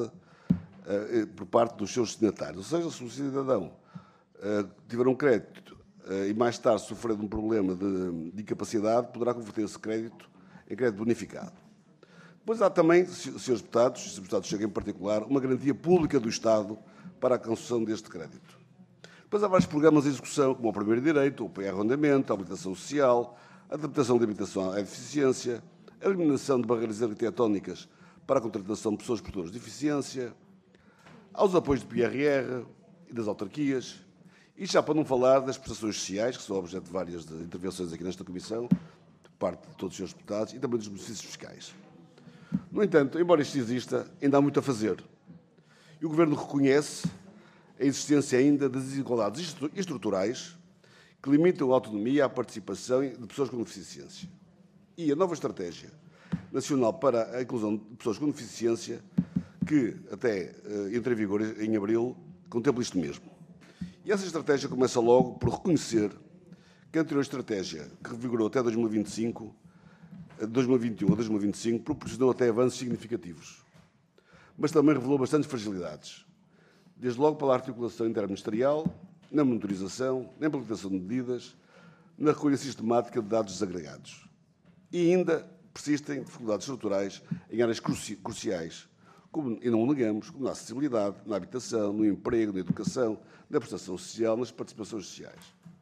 uh, por parte dos seus destinatários. Ou seja, se o cidadão uh, tiver um crédito uh, e mais tarde sofrer de um problema de, de incapacidade, poderá converter esse crédito em crédito bonificado. Depois há também, senhores deputados, senhores deputados Chega em particular, uma garantia pública do Estado para a concessão deste crédito. Depois há vários programas de execução, como o Primeiro Direito, o P R Arrendamento, a habilitação social, a adaptação da habitação à eficiência, a eliminação de barreiras arquitetónicas para a contratação de pessoas portadoras de deficiência, aos apoios do P R R e das autarquias, e já para não falar das prestações sociais, que são objeto de várias de intervenções aqui nesta Comissão, por parte de todos os senhores deputados, e também dos benefícios fiscais. No entanto, embora isto exista, ainda há muito a fazer. E o Governo reconhece a existência ainda de desigualdades estruturais que limitam a autonomia e a participação de pessoas com deficiência. E a nova Estratégia Nacional para a Inclusão de Pessoas com Deficiência, que até uh, entra em vigor em abril, contempla isto mesmo. E essa estratégia começa logo por reconhecer que a anterior estratégia, que vigorou até dois mil e vinte e cinco, dois mil e vinte e um a dois mil e vinte e cinco, proporcionou até avanços significativos, mas também revelou bastantes fragilidades, desde logo pela articulação interministerial, na monitorização, na implementação de medidas, na recolha sistemática de dados desagregados. E ainda persistem dificuldades estruturais em áreas cruci cruciais, como, e não o negamos, como na acessibilidade, na habitação, no emprego, na educação, na prestação social, nas participações sociais.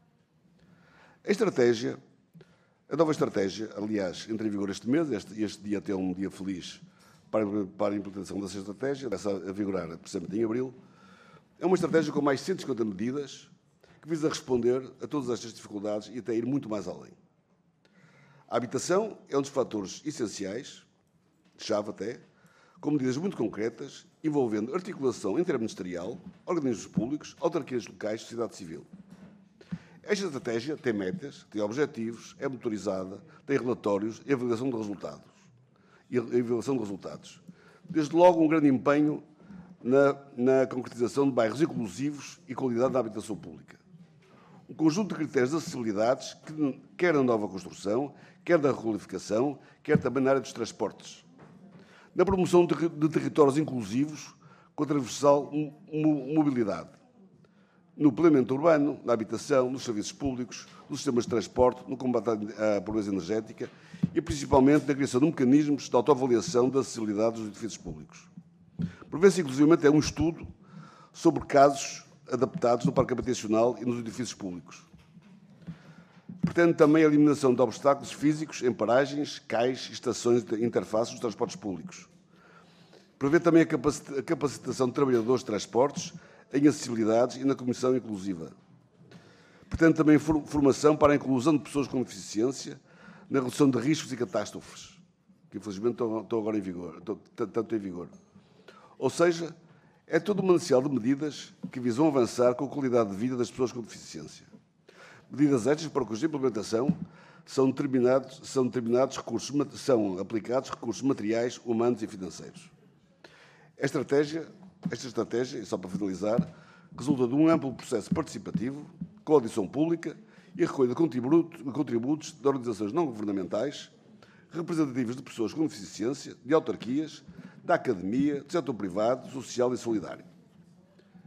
A estratégia, a nova estratégia, aliás, entra em vigor este mês, este, este dia até é um dia feliz para, para a implementação dessa estratégia, começa a vigorar precisamente em abril, é uma estratégia com mais de cento e cinquenta medidas que visa responder a todas estas dificuldades e até ir muito mais além. A habitação é um dos fatores essenciais, chave até, com medidas muito concretas, envolvendo articulação interministerial, organismos públicos, autarquias locais e sociedade civil. Esta estratégia tem metas, tem objetivos, é monitorizada, tem relatórios e avaliação de resultados. E avaliação de resultados. Desde logo, um grande empenho na, na concretização de bairros inclusivos e qualidade da habitação pública. Um conjunto de critérios de acessibilidade, que, quer na nova construção, quer na requalificação, quer também na área dos transportes. Na promoção de, de territórios inclusivos com a transversal mobilidade. No planeamento urbano, na habitação, nos serviços públicos, nos sistemas de transporte, no combate à pobreza energética e, principalmente, na criação de mecanismos de autoavaliação da acessibilidade dos edifícios públicos. Prevê-se, inclusive, é um estudo sobre casos adaptados no parque habitacional e nos edifícios públicos. Pretende também a eliminação de obstáculos físicos em paragens, cais, estações e interfaces dos transportes públicos. Prevê também a capacitação de trabalhadores de transportes em acessibilidades e na comissão inclusiva. Pretende também formação para a inclusão de pessoas com deficiência na redução de riscos e catástrofes, que infelizmente estão agora em vigor, estão tanto em vigor. Ou seja, é todo um manancial de medidas que visam avançar com a qualidade de vida das pessoas com deficiência. Medidas estas para cuja implementação são determinados, são determinados recursos, são aplicados recursos materiais, humanos e financeiros. A estratégia, esta estratégia, e só para finalizar, resulta de um amplo processo participativo, com audição pública e a recolha de contributos de organizações não governamentais, representativas de pessoas com deficiência, de autarquias, da academia, do setor privado, social e solidário.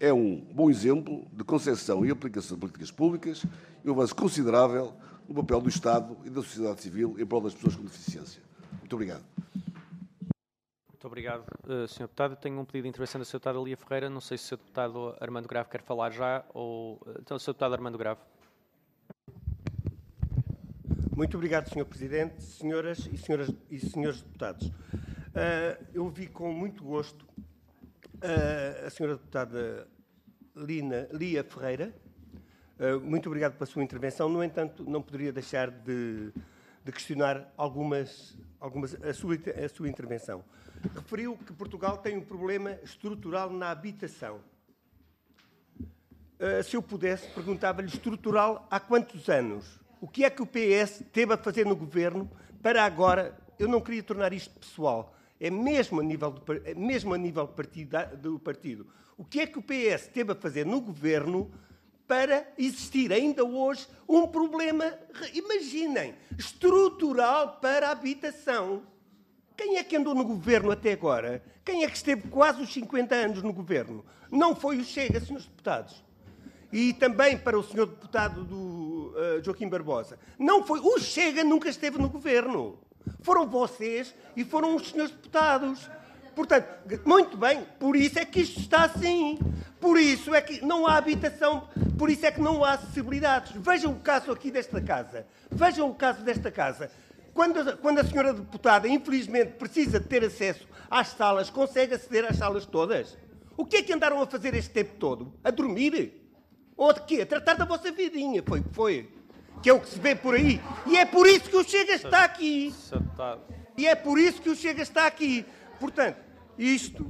é um bom exemplo de concepção e aplicação de políticas públicas e um avanço considerável no papel do Estado e da sociedade civil em prol das pessoas com deficiência. Muito obrigado. Muito obrigado, senhor Deputado. Tenho um pedido de intervenção da senhora Deputada Lia Ferreira. Não sei se o senhor Deputado Armando Grave quer falar já ou... Então, senhor Deputado Armando Grave. Muito obrigado, senhor Presidente, senhoras e, senhoras, e senhores deputados. Uh, eu vi com muito gosto uh, a senhora Deputada Lina, Lia Ferreira. Uh, muito obrigado pela sua intervenção. No entanto, não poderia deixar de, de questionar algumas, algumas, a, sua, a sua intervenção. Referiu que Portugal tem um problema estrutural na habitação. Uh, se eu pudesse, perguntava-lhe estrutural há quantos anos? O que é que o P S teve a fazer no governo para agora? Eu não queria tornar isto pessoal, é mesmo a nível do, é mesmo a nível partida, do partido. O que é que o P S teve a fazer no governo para existir ainda hoje um problema, imaginem, estrutural para a habitação? Quem é que andou no governo até agora? Quem é que esteve quase os cinquenta anos no governo? Não foi o Chega, senhores deputados. E também para o senhor deputado do uh, Joaquim Barbosa. Não foi. O Chega nunca esteve no governo. Foram vocês e foram os senhores deputados. Portanto, muito bem, por isso é que isto está assim. Por isso é que não há habitação, por isso é que não há acessibilidades. Vejam o caso aqui desta casa. Vejam o caso desta casa. Quando a, quando a senhora deputada, infelizmente, precisa de ter acesso às salas, consegue aceder às salas todas? O que é que andaram a fazer este tempo todo? A dormir? Ou de quê? A tratar da vossa vidinha, foi o que foi. Que é o que se vê por aí. E é por isso que o Chega está aqui. E é por isso que o Chega está aqui. Portanto, isto...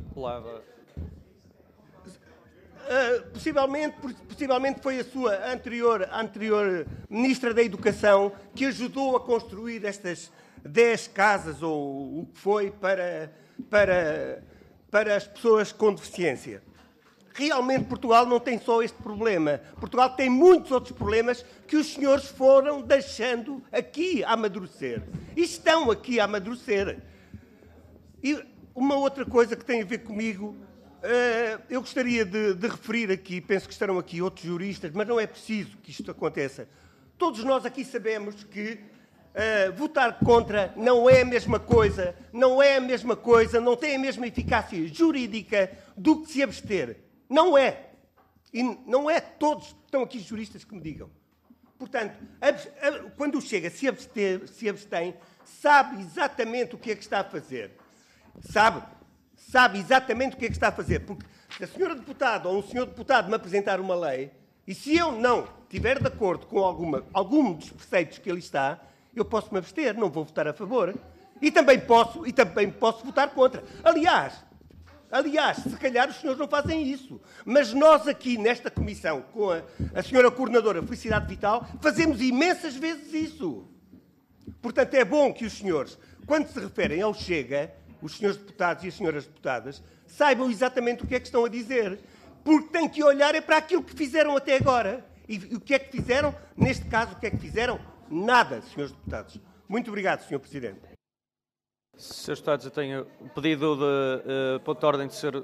Uh, possivelmente, possivelmente foi a sua anterior, anterior Ministra da Educação que ajudou a construir estas dez casas, ou o que foi, para, para, para as pessoas com deficiência. Realmente Portugal não tem só este problema. Portugal tem muitos outros problemas que os senhores foram deixando aqui a amadurecer. E estão aqui a amadurecer. E uma outra coisa que tem a ver comigo, uh, eu gostaria de, de referir aqui, penso que estarão aqui outros juristas, mas não é preciso que isto aconteça. Todos nós aqui sabemos que uh, votar contra não é a mesma coisa, não é a mesma coisa, não tem a mesma eficácia jurídica do que se abster. Não é. E não é todos que estão aqui juristas que me digam. Portanto, quando Chega se abstém, se abstém, sabe exatamente o que é que está a fazer. Sabe? Sabe exatamente o que é que está a fazer. Porque se a senhora deputada ou um senhor deputado me apresentar uma lei, e se eu não estiver de acordo com alguma, algum dos preceitos que ele está, eu posso me abster, não vou votar a favor. E também posso, e também posso votar contra. Aliás... Aliás, se calhar os senhores não fazem isso. Mas nós aqui, nesta comissão, com a, a senhora coordenadora Felicidade Vital, fazemos imensas vezes isso. Portanto, é bom que os senhores, quando se referem ao Chega, os senhores deputados e as senhoras deputadas, saibam exatamente o que é que estão a dizer. Porque têm que olhar é para aquilo que fizeram até agora. E, e o que é que fizeram? Neste caso, o que é que fizeram? Nada, senhores deputados. Muito obrigado, senhor Presidente. senhores Deputados, eu tenho um pedido de uh, ponto de ordem de ser...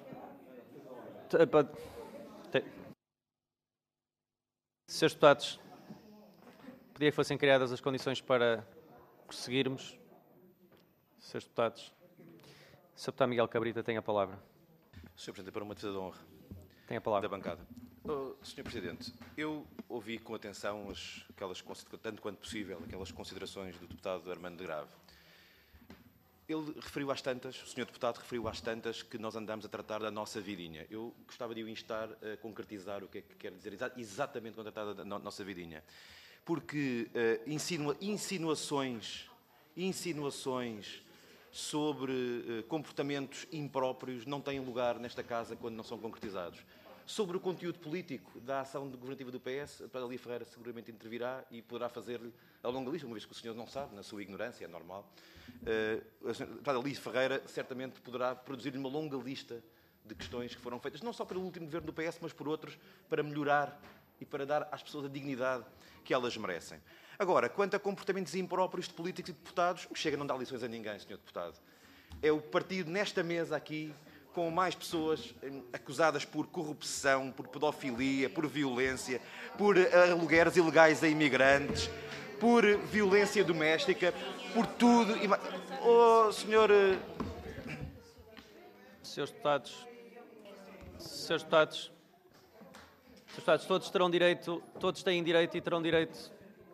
senhores Deputados, pedia que fossem criadas as condições para prosseguirmos. senhores Deputados, senhor Deputado Miguel Cabrita tem a palavra. senhor Presidente, para uma defesa de honra tem a palavra. Da bancada. Oh, senhor Presidente, eu ouvi com atenção as, aquelas, tanto quanto possível, aquelas considerações do deputado Armando Grave. Ele referiu às tantas, o senhor deputado referiu às tantas que nós andamos a tratar da nossa vidinha. Eu gostava de o instar a concretizar o que é que quer dizer exatamente com tratar da nossa vidinha. Porque uh, insinua, insinuações, insinuações sobre uh, comportamentos impróprios não têm lugar nesta casa quando não são concretizados. Sobre o conteúdo político da ação governativa do P S, a deputada Lia Ferreira seguramente intervirá e poderá fazer-lhe a longa lista, uma vez que o senhor não sabe, na sua ignorância, é normal. Uh, a deputada Lia Ferreira certamente poderá produzir-lhe uma longa lista de questões que foram feitas, não só pelo último governo do P S, mas por outros, para melhorar e para dar às pessoas a dignidade que elas merecem. Agora, quanto a comportamentos impróprios de políticos e deputados, o Chega não dá lições a ninguém, senhor deputado. É o partido nesta mesa aqui com mais pessoas acusadas por corrupção, por pedofilia, por violência, por alugueres ilegais a imigrantes, por violência doméstica, por tudo. Oh, senhor... Senhores deputados, senhores deputados, senhores deputados, todos terão direito, todos têm direito e terão direito.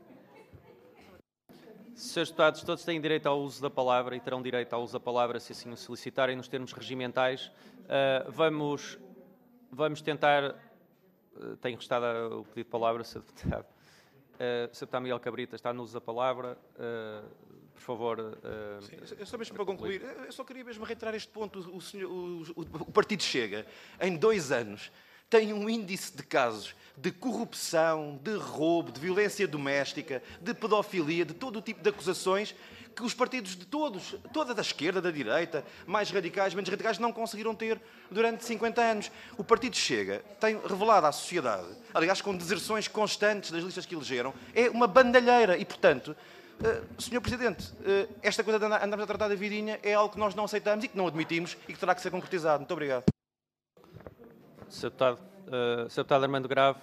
Senhores deputados, todos têm direito ao uso da palavra e terão direito ao uso da palavra se assim o solicitarem nos termos regimentais. Uh, vamos, vamos tentar... Uh, tenho restado o pedido de palavra, senhor deputado. Uh, senhor deputado Miguel Cabrita está no uso da palavra. Uh, por favor... Uh, Sim, eu só mesmo para concluir, eu só queria mesmo reiterar este ponto. O, senhor, o, o, o Partido Chega, em dois anos, tem um índice de casos de corrupção, de roubo, de violência doméstica, de pedofilia, de todo o tipo de acusações que os partidos de todos, toda da esquerda, da direita, mais radicais, menos radicais, não conseguiram ter durante cinquenta anos. O Partido Chega tem revelado à sociedade, aliás, com deserções constantes das listas que elegeram, é uma bandalheira e, portanto, uh, senhor Presidente, uh, esta coisa de andarmos a tratar da vidinha é algo que nós não aceitamos e que não admitimos e que terá que ser concretizado. Muito obrigado. senhor Deputado, uh, senhor Deputado Armando Grave.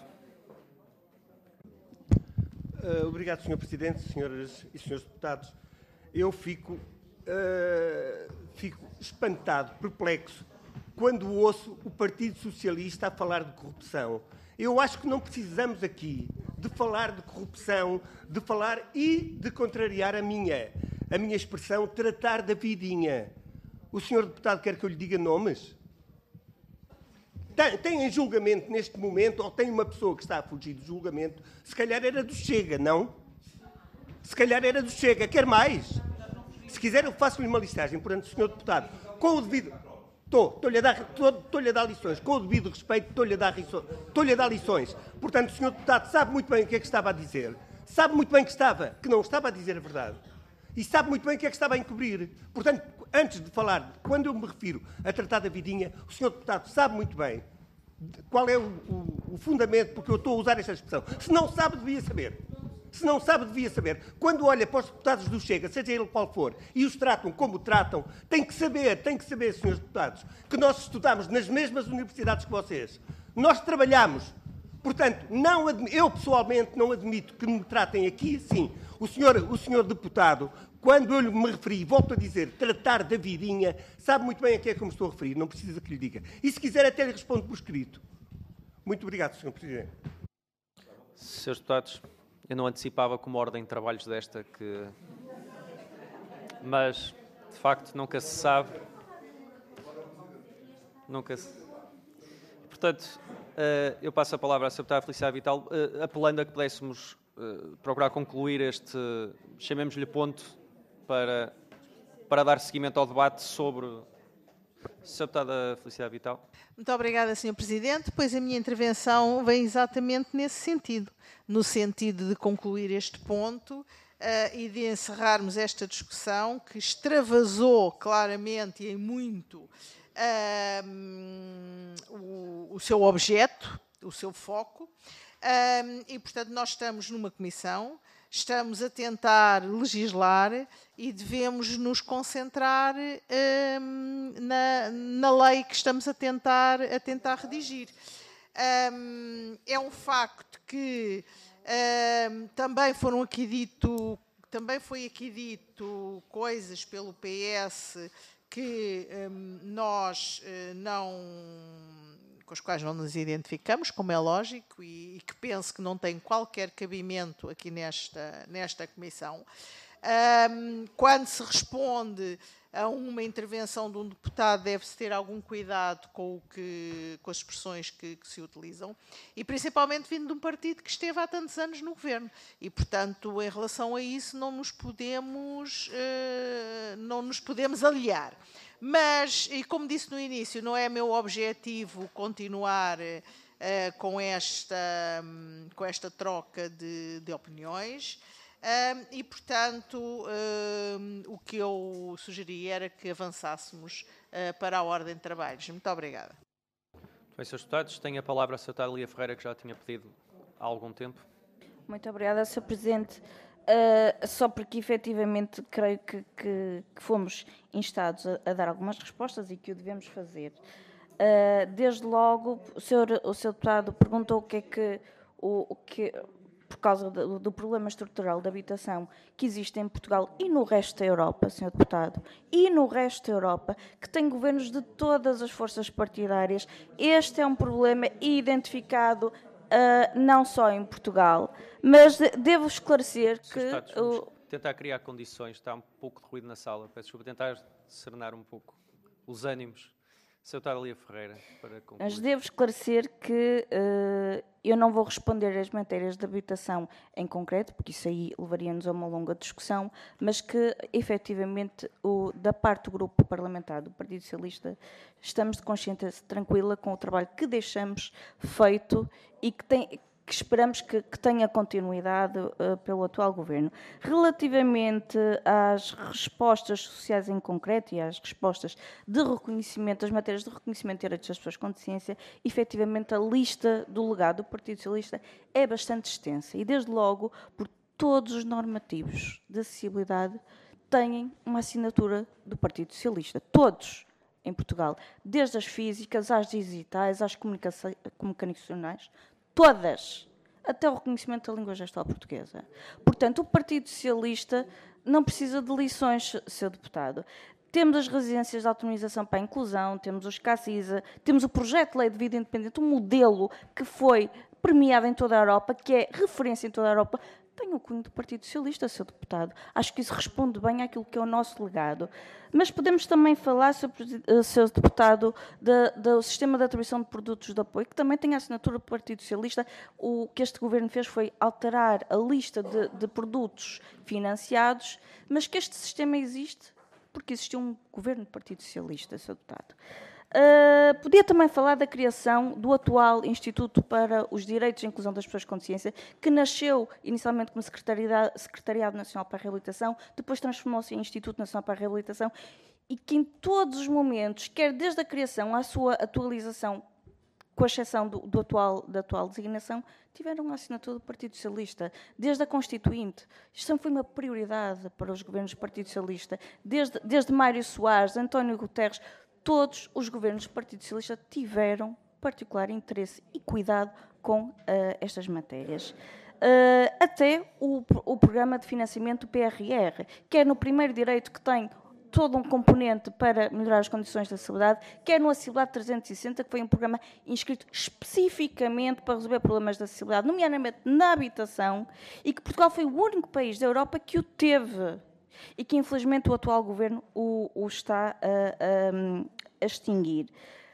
Uh, obrigado, senhor Presidente, senhoras e senhores deputados. Eu fico, uh, fico espantado, perplexo, quando ouço o Partido Socialista a falar de corrupção. Eu acho que não precisamos aqui de falar de corrupção, de falar e de contrariar a minha, a minha expressão, tratar da vidinha. O senhor deputado quer que eu lhe diga nomes? Tem, tem em julgamento neste momento, ou tem uma pessoa que está a fugir do julgamento, se calhar era do Chega, não? Se calhar era do Chega. Quer mais? Se quiser, eu faço-lhe uma listagem perante o senhor deputado. Com o devido... Estou, estou-lhe a dar, estou, estou-lhe a dar lições. Com o devido respeito, estou-lhe a dar, estou-lhe a dar lições. Portanto, o senhor deputado sabe muito bem o que é que estava a dizer. Sabe muito bem que estava, que não estava a dizer a verdade. E sabe muito bem o que é que estava a encobrir. Portanto, antes de falar, quando eu me refiro a tratar da vidinha, o senhor deputado sabe muito bem qual é o, o, o fundamento porque eu estou a usar esta expressão. Se não sabe, devia saber. Se não sabe, devia saber. Quando olha para os deputados do Chega, seja ele qual for, e os tratam como tratam, tem que saber, tem que saber, senhores deputados, que nós estudamos nas mesmas universidades que vocês. Nós trabalhamos. Portanto, não, eu pessoalmente não admito que me tratem aqui assim. O senhor, o senhor deputado, quando eu me referi, volto a dizer, tratar da vidinha, sabe muito bem a que é que eu me estou a referir, não precisa que lhe diga. E se quiser até lhe respondo por escrito. Muito obrigado, senhor Presidente. Senhores deputados, eu não antecipava como ordem de trabalhos desta que... Mas, de facto, nunca se sabe. Nunca se... Portanto, eu passo a palavra à senhora deputada Feliciana Vital, apelando a que pudéssemos procurar concluir este, chamemos-lhe ponto, para, para dar seguimento ao debate sobre... senhora deputada Feliciana Vital. Muito obrigada, senhor Presidente. Pois a minha intervenção vem exatamente nesse sentido, no sentido de concluir este ponto uh, e de encerrarmos esta discussão que extravasou claramente e em muito uh, o, o seu objeto, o seu foco, uh, e, portanto, nós estamos numa comissão, estamos a tentar legislar e devemos nos concentrar um, na, na lei que estamos a tentar, a tentar redigir. Um, é um facto que um, também foram aqui dito, também foi aqui dito coisas pelo P S que um, nós uh, não... com as quais não nos identificamos, como é lógico, e, e que penso que não tem qualquer cabimento aqui nesta, nesta comissão. Um, quando se responde a uma intervenção de um deputado, deve-se ter algum cuidado com, o que, com as expressões que, que se utilizam, e principalmente vindo de um partido que esteve há tantos anos no governo. E, portanto, em relação a isso, não nos podemos, uh, não nos podemos aliar. Mas, e como disse no início, não é meu objetivo continuar uh, com, esta, um, com esta troca de, de opiniões um, e, portanto, um, o que eu sugeri era que avançássemos uh, para a ordem de trabalhos. Muito obrigada. Bem, senhores deputados, tenho a palavra a senhora deputada Lia Ferreira, que já tinha pedido há algum tempo. Muito obrigada, senhor Presidente. Uh, só porque efetivamente creio que, que, que fomos instados a, a dar algumas respostas e que o devemos fazer. Uh, desde logo, o senhor, o senhor deputado perguntou o que é que, o, o que por causa do, do problema estrutural da habitação que existe em Portugal e no resto da Europa, senhor deputado, e no resto da Europa, que tem governos de todas as forças partidárias. Este é um problema identificado Uh, não só em Portugal, mas de, devo esclarecer que... Uh, tentar criar condições, está um pouco de ruído na sala, peço desculpa, tentar serenar um pouco os ânimos. senhor Deputado Lia Ferreira, para concluir. Mas devo esclarecer que uh, eu não vou responder às matérias de habitação em concreto, porque isso aí levaria-nos a uma longa discussão, mas que, efetivamente, o, da parte do grupo parlamentar do Partido Socialista, estamos de consciência tranquila com o trabalho que deixamos feito e que, tem, que esperamos que, que tenha continuidade uh, pelo atual Governo. Relativamente às respostas sociais em concreto e às respostas de reconhecimento, as matérias de reconhecimento de direitos das pessoas com deficiência, efetivamente a lista do legado do Partido Socialista é bastante extensa e, desde logo, por todos os normativos de acessibilidade têm uma assinatura do Partido Socialista. Todos em Portugal, desde as físicas, às digitais, às comunicacionais, todas, até o reconhecimento da língua gestual portuguesa. Portanto, o Partido Socialista não precisa de lições, senhor deputado. Temos as residências de autonomização para a inclusão, temos os CACISA, temos o projeto de lei de vida independente, um modelo que foi premiado em toda a Europa, que é referência em toda a Europa. Tem o cunho do Partido Socialista, senhor deputado. Acho que isso responde bem àquilo que é o nosso legado. Mas podemos também falar, senhor deputado, de, do sistema de atribuição de produtos de apoio, que também tem a assinatura do Partido Socialista. O que este Governo fez foi alterar a lista de, de produtos financiados, mas que este sistema existe porque existiu um Governo do Partido Socialista, senhor deputado. Uh, podia também falar da criação do atual Instituto para os Direitos e a Inclusão das Pessoas com Deficiência, que nasceu inicialmente como Secretariado, Secretariado Nacional para a Reabilitação, depois transformou-se em Instituto Nacional para a Reabilitação, e que em todos os momentos, quer desde a criação à sua atualização, com exceção do, do atual, da atual designação, tiveram a assinatura do Partido Socialista. Desde a Constituinte, isto sempre foi uma prioridade para os governos do Partido Socialista. Desde, desde Mário Soares, António Guterres, todos os governos do Partido Socialista tiveram particular interesse e cuidado com uh, estas matérias. Uh, até o, o programa de financiamento do P R R, quer no primeiro direito, que tem todo um componente para melhorar as condições de acessibilidade, quer no Acessibilidade trezentos e sessenta, que foi um programa inscrito especificamente para resolver problemas de acessibilidade, nomeadamente na habitação, e que Portugal foi o único país da Europa que o teve. E que, infelizmente, o atual Governo o, o está a, a, a extinguir.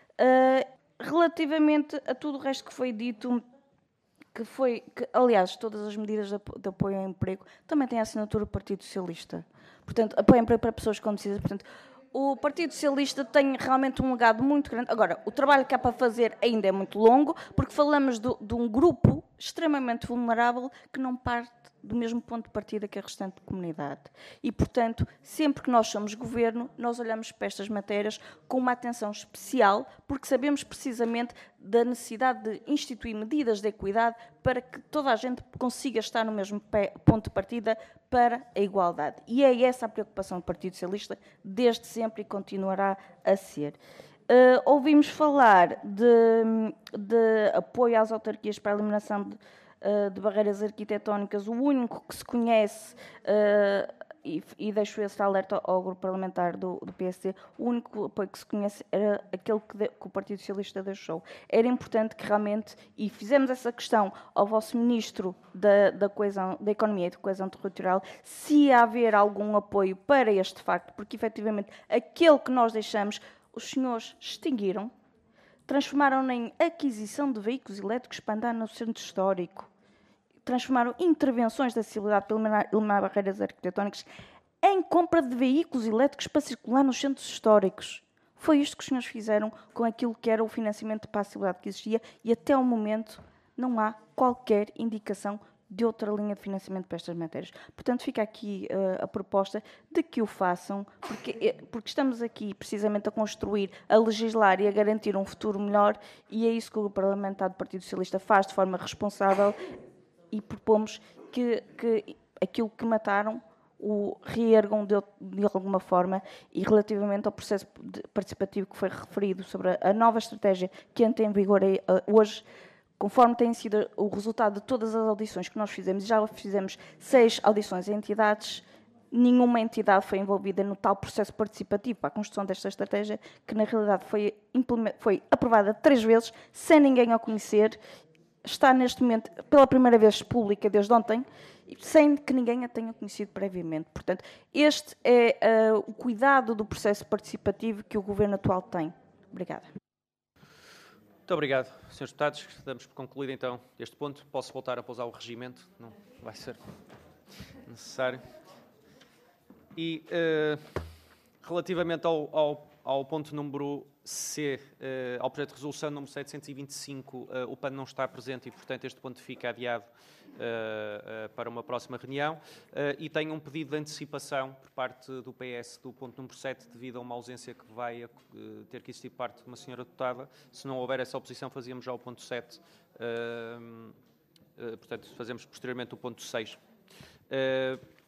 Uh, relativamente a tudo o resto que foi dito, que foi, que, aliás, todas as medidas de, de apoio ao emprego também têm a assinatura do Partido Socialista. Portanto, apoio ao emprego para pessoas com deficiência. Portanto, o Partido Socialista tem realmente um legado muito grande. Agora, o trabalho que há para fazer ainda é muito longo, porque falamos do, de um grupo extremamente vulnerável que não parte do mesmo ponto de partida que a restante comunidade. E, portanto, sempre que nós somos governo, nós olhamos para estas matérias com uma atenção especial, porque sabemos precisamente da necessidade de instituir medidas de equidade para que toda a gente consiga estar no mesmo pé, ponto de partida para a igualdade. E é essa a preocupação do Partido Socialista desde sempre e continuará a ser. Uh, ouvimos falar de, de apoio às autarquias para a eliminação de de barreiras arquitetónicas. O único que se conhece, uh, e, e deixo esse alerta ao grupo parlamentar do, do P S C, o único apoio que se conhece era aquele que, de, que o Partido Socialista deixou. Era importante que realmente, e fizemos essa questão ao vosso Ministro da, da, coesão, da Economia e da Coesão Territorial, se haver algum apoio para este facto, porque efetivamente aquele que nós deixamos, os senhores extinguiram, transformaram em aquisição de veículos elétricos para andar no centro histórico, transformaram intervenções de acessibilidade para eliminar, eliminar barreiras arquitetónicas em compra de veículos elétricos para circular nos centros históricos. Foi isto que os senhores fizeram com aquilo que era o financiamento para a acessibilidade que existia e até o momento não há qualquer indicação de outra linha de financiamento para estas matérias. Portanto, fica aqui uh, a proposta de que o façam, porque, porque estamos aqui precisamente a construir, a legislar e a garantir um futuro melhor, e é isso que o parlamentar do Partido Socialista faz de forma responsável, e propomos que, que aquilo que mataram o reergam de, de alguma forma, e relativamente ao processo participativo que foi referido sobre a nova estratégia que entra em vigor hoje, conforme tem sido o resultado de todas as audições que nós fizemos, já fizemos seis audições a entidades, nenhuma entidade foi envolvida no tal processo participativo para a construção desta estratégia, que na realidade foi, foi aprovada três vezes, sem ninguém a conhecer, está neste momento pela primeira vez pública desde ontem, sem que ninguém a tenha conhecido previamente. Portanto, este é uh, o cuidado do processo participativo que o Governo atual tem. Obrigada. Muito obrigado, senhores Deputados. Damos por concluído, então, este ponto. Posso voltar a pousar o regimento? Não vai ser necessário. E, uh, relativamente ao, ao, ao ponto número C, uh, ao projeto de resolução número setecentos e vinte e cinco, uh, o P A N não está presente e, portanto, este ponto fica adiado uh, uh, para uma próxima reunião. Uh, e tenho um pedido de antecipação por parte do P S do ponto número sete, devido a uma ausência que vai uh, ter que existir por parte de uma senhora deputada. Se não houver essa oposição, fazíamos já o ponto sete. Uh, uh, portanto, fazemos posteriormente o ponto seis. Uh,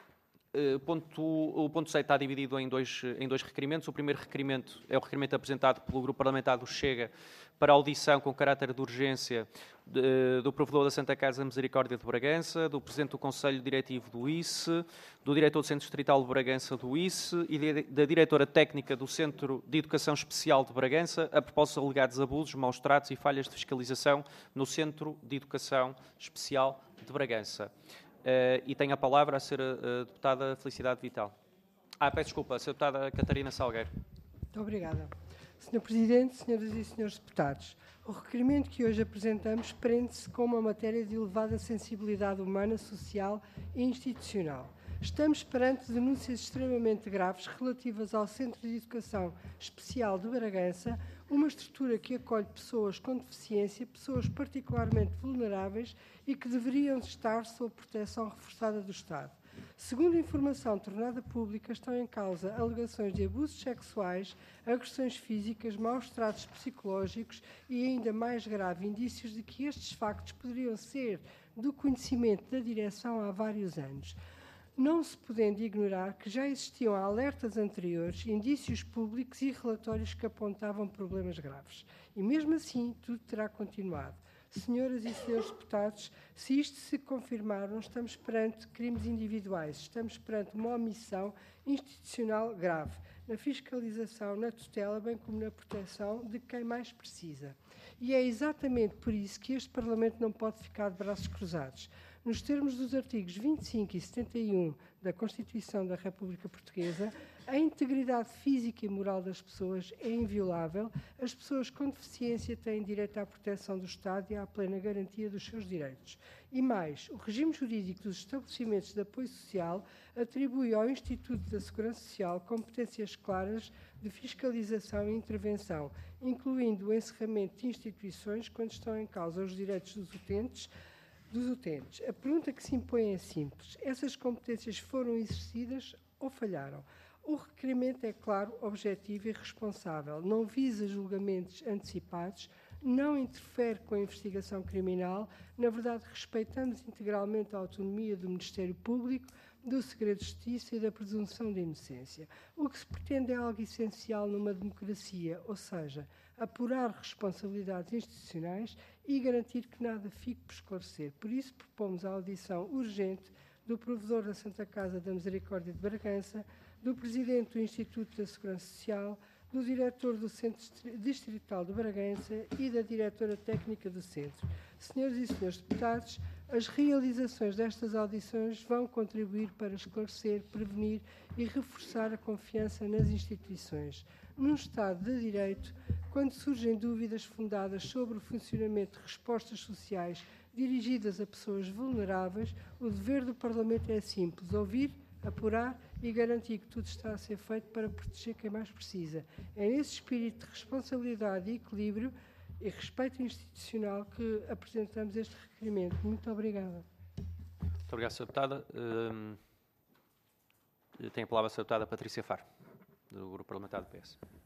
Uh, ponto, o ponto seis está dividido em dois, em dois requerimentos. O primeiro requerimento é o requerimento apresentado pelo Grupo Parlamentar do Chega para audição com caráter de urgência de, do Provedor da Santa Casa Misericórdia de Bragança, do Presidente do Conselho Diretivo do I C E, do Diretor do Centro Distrital de Bragança do I C E e de, da Diretora Técnica do Centro de Educação Especial de Bragança, a propósito de alegados abusos, maus tratos e falhas de fiscalização no Centro de Educação Especial de Bragança. Uh, e tem a palavra a ser a, a deputada Felicidade Vital. Ah, peço desculpa, a senhora deputada Catarina Salgueiro. Muito obrigada. senhor Presidente, senhoras e senhores deputados, o requerimento que hoje apresentamos prende-se com uma matéria de elevada sensibilidade humana, social e institucional. Estamos perante denúncias extremamente graves relativas ao Centro de Educação Especial de Bragança, uma estrutura que acolhe pessoas com deficiência, pessoas particularmente vulneráveis e que deveriam estar sob proteção reforçada do Estado. Segundo a informação tornada pública, estão em causa alegações de abusos sexuais, agressões físicas, maus tratos psicológicos e, ainda mais grave, indícios de que estes factos poderiam ser do conhecimento da direção há vários anos. Não se podendo ignorar que já existiam alertas anteriores, indícios públicos e relatórios que apontavam problemas graves. E mesmo assim, tudo terá continuado. Senhoras e senhores deputados, se isto se confirmar, não estamos perante crimes individuais, estamos perante uma omissão institucional grave, na fiscalização, na tutela, bem como na proteção de quem mais precisa. E é exatamente por isso que este Parlamento não pode ficar de braços cruzados. Nos termos dos artigos vinte e cinco e setenta e um da Constituição da República Portuguesa, a integridade física e moral das pessoas é inviolável, as pessoas com deficiência têm direito à proteção do Estado e à plena garantia dos seus direitos. E mais, o regime jurídico dos estabelecimentos de apoio social atribui ao Instituto da Segurança Social competências claras de fiscalização e intervenção, incluindo o encerramento de instituições quando estão em causa os direitos dos utentes, dos utentes. A pergunta que se impõe é simples. Essas competências foram exercidas ou falharam? O requerimento é claro, objetivo e responsável. Não visa julgamentos antecipados, não interfere com a investigação criminal. Na verdade, respeitamos integralmente a autonomia do Ministério Público, do segredo de justiça e da presunção de inocência. O que se pretende é algo essencial numa democracia, ou seja, apurar responsabilidades institucionais e garantir que nada fique por esclarecer. Por isso, propomos a audição urgente do Provedor da Santa Casa da Misericórdia de Bragança, do Presidente do Instituto da Segurança Social, do Diretor do Centro Distrital de Bragança e da Diretora Técnica do Centro. Senhoras e senhores deputados, as realizações destas audições vão contribuir para esclarecer, prevenir e reforçar a confiança nas instituições. Num Estado de Direito, quando surgem dúvidas fundadas sobre o funcionamento de respostas sociais dirigidas a pessoas vulneráveis, o dever do Parlamento é simples: ouvir, apurar e garantir que tudo está a ser feito para proteger quem mais precisa. É nesse espírito de responsabilidade e equilíbrio e respeito institucional que apresentamos este requerimento. Muito obrigada. Muito obrigado, senhora Deputada. Hum, tem a palavra a senhora Deputada Patrícia Faro, do Grupo Parlamentar do P S.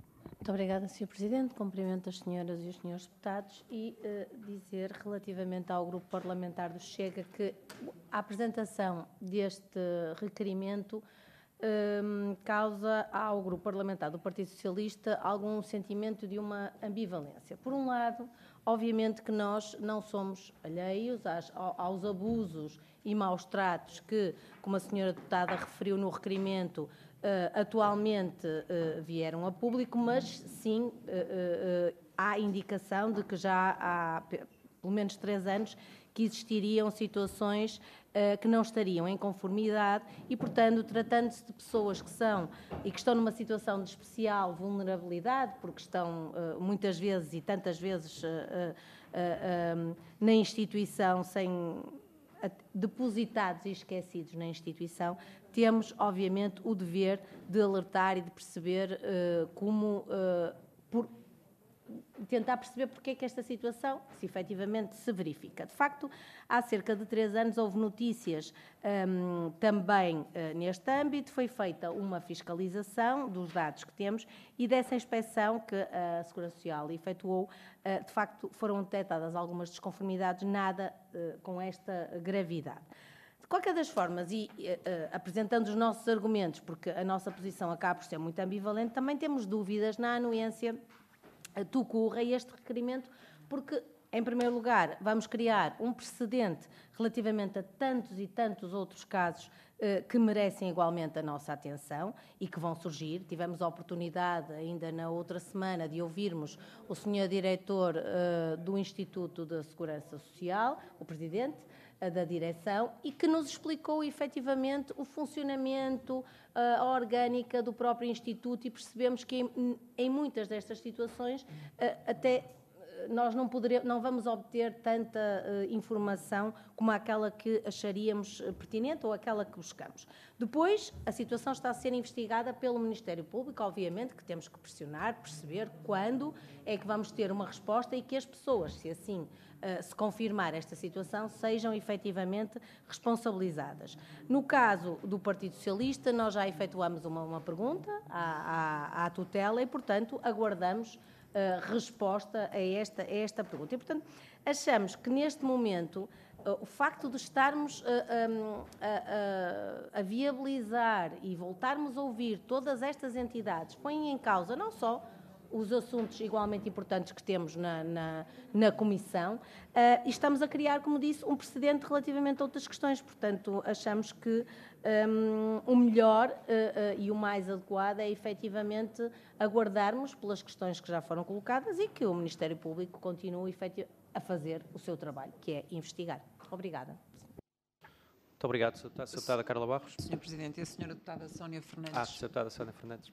Muito obrigada, senhor Presidente. Cumprimento as senhoras e os senhores deputados e uh, dizer relativamente ao Grupo Parlamentar do Chega que a apresentação deste requerimento uh, causa ao Grupo Parlamentar do Partido Socialista algum sentimento de uma ambivalência. Por um lado, obviamente que nós não somos alheios às, aos abusos e maus tratos que, como a senhora deputada referiu no requerimento, Uh, atualmente uh, vieram a público, mas sim uh, uh, uh, há indicação de que já há pelo menos três anos que existiriam situações uh, que não estariam em conformidade e, portanto, tratando-se de pessoas que são e que estão numa situação de especial vulnerabilidade, porque estão uh, muitas vezes e tantas vezes uh, uh, uh, um, na instituição sem depositados e esquecidos na instituição, temos, obviamente, o dever de alertar e de perceber uh, como, uh, por, tentar perceber porque é que esta situação se efetivamente se verifica. De facto, há cerca de três anos houve notícias um, também uh, neste âmbito, foi feita uma fiscalização dos dados que temos e dessa inspeção que a Segurança Social efetuou, uh, de facto foram detectadas algumas desconformidades, nada uh, com esta gravidade. De qualquer das formas, e uh, apresentando os nossos argumentos, porque a nossa posição acaba por ser muito ambivalente, também temos dúvidas na anuência que ocorra este requerimento, porque, em primeiro lugar, vamos criar um precedente relativamente a tantos e tantos outros casos uh, que merecem igualmente a nossa atenção e que vão surgir. Tivemos a oportunidade, ainda na outra semana, de ouvirmos o senhor diretor uh, do Instituto da Segurança Social, o presidente da direção, e que nos explicou efetivamente o funcionamento, a orgânica do próprio Instituto, e percebemos que em, em muitas destas situações até nós não, poderemos, não vamos obter tanta uh, informação como aquela que acharíamos pertinente ou aquela que buscamos. Depois, a situação está a ser investigada pelo Ministério Público, obviamente que temos que pressionar, perceber quando é que vamos ter uma resposta e que as pessoas, se assim uh, se confirmar esta situação, sejam efetivamente responsabilizadas. No caso do Partido Socialista, nós já efetuamos uma, uma pergunta à, à, à tutela e, portanto, aguardamos Uh, resposta a esta, a esta pergunta. E, portanto, achamos que neste momento uh, o facto de estarmos uh, um, a, a, a viabilizar e voltarmos a ouvir todas estas entidades põe em causa não só os assuntos igualmente importantes que temos na, na, na Comissão, uh, e estamos a criar, como disse, um precedente relativamente a outras questões. Portanto, achamos que um, o melhor uh, uh, e o mais adequado é, efetivamente, aguardarmos pelas questões que já foram colocadas e que o Ministério Público continue a fazer o seu trabalho, que é investigar. Obrigada. Muito obrigado, senhora Deputada Carla Barros. senhor Presidente, e a senhora Deputada Sónia Fernandes. Ah, senhora Deputada Sónia Fernandes.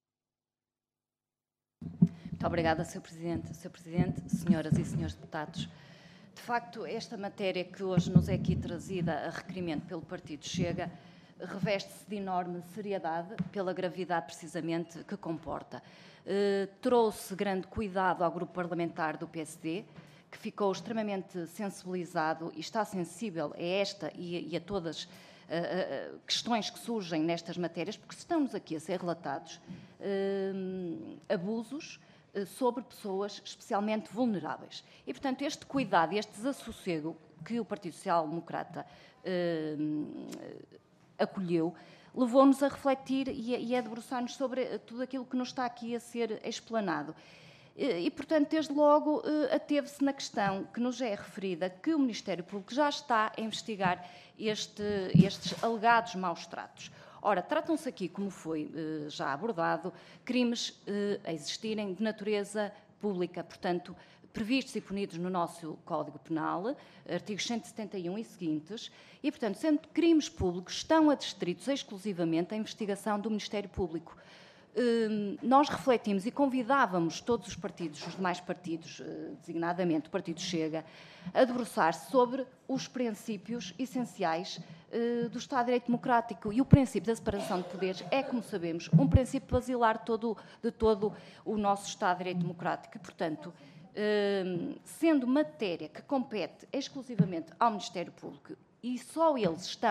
Muito obrigada, senhor Presidente. senhor Presidente, senhoras e senhores deputados, de facto, esta matéria que hoje nos é aqui trazida a requerimento pelo Partido Chega reveste-se de enorme seriedade pela gravidade, precisamente, que comporta. Eh, trouxe grande cuidado ao grupo parlamentar do P S D, que ficou extremamente sensibilizado e está sensível a esta e, e a todas uh, uh, questões que surgem nestas matérias, porque estamos aqui a ser relatados uh, abusos sobre pessoas especialmente vulneráveis. E, portanto, este cuidado e este desassossego que o Partido Social Democrata eh, acolheu, levou-nos a refletir e a, e a debruçar-nos sobre tudo aquilo que nos está aqui a ser explanado. E, e portanto, desde logo, eh, ateve-se na questão que nos é referida, que o Ministério Público já está a investigar este, estes alegados maus-tratos. Ora, tratam-se aqui, como foi eh, já abordado, crimes eh, a existirem de natureza pública, portanto, previstos e punidos no nosso Código Penal, artigos cento e setenta e um e seguintes, e, portanto, sendo crimes públicos, estão adstritos exclusivamente à investigação do Ministério Público. Eh, nós refletimos e convidávamos todos os partidos, os demais partidos, eh, designadamente o Partido Chega, a debruçar-se sobre os princípios essenciais do Estado de Direito Democrático. E o princípio da separação de poderes é, como sabemos, um princípio basilar todo, de todo o nosso Estado de Direito Democrático. E, portanto, sendo matéria que compete exclusivamente ao Ministério Público e só eles estão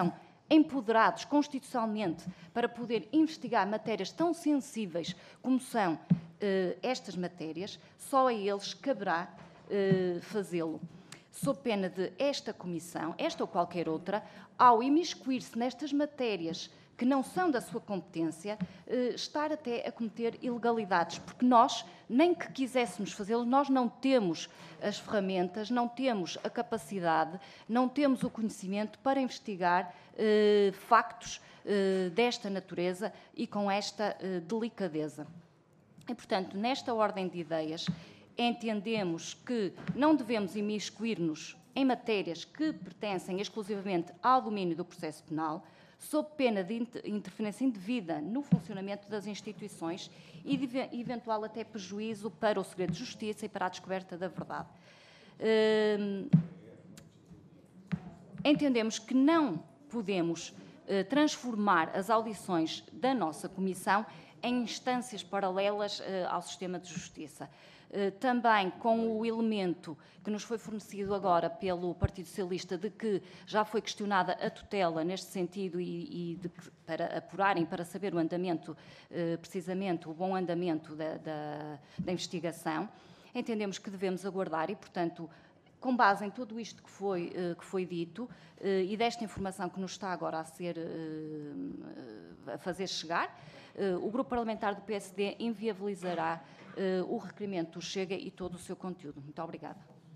empoderados constitucionalmente para poder investigar matérias tão sensíveis como são eh, estas matérias, só a eles caberá eh, fazê-lo. Sob pena de esta Comissão, esta ou qualquer outra, ao imiscuir-se nestas matérias que não são da sua competência, eh, estar até a cometer ilegalidades, porque nós, nem que quiséssemos fazê-lo, nós não temos as ferramentas, não temos a capacidade, não temos o conhecimento para investigar eh, factos eh, desta natureza e com esta eh, delicadeza. E, portanto, nesta ordem de ideias, entendemos que não devemos imiscuir-nos em matérias que pertencem exclusivamente ao domínio do processo penal, sob pena de interferência indevida no funcionamento das instituições e de eventual até prejuízo para o segredo de justiça e para a descoberta da verdade. Hum, entendemos que não podemos eh, transformar as audições da nossa Comissão em instâncias paralelas eh, ao sistema de justiça. Também com o elemento que nos foi fornecido agora pelo Partido Socialista de que já foi questionada a tutela neste sentido e, e de que, para apurarem, para saber o andamento, precisamente o bom andamento da, da, da investigação, entendemos que devemos aguardar e, portanto, com base em tudo isto que foi, que foi dito e desta informação que nos está agora a ser a fazer chegar, o Grupo Parlamentar do P S D inviabilizará Uh, o requerimento do Chega e todo o seu conteúdo. Muito obrigada.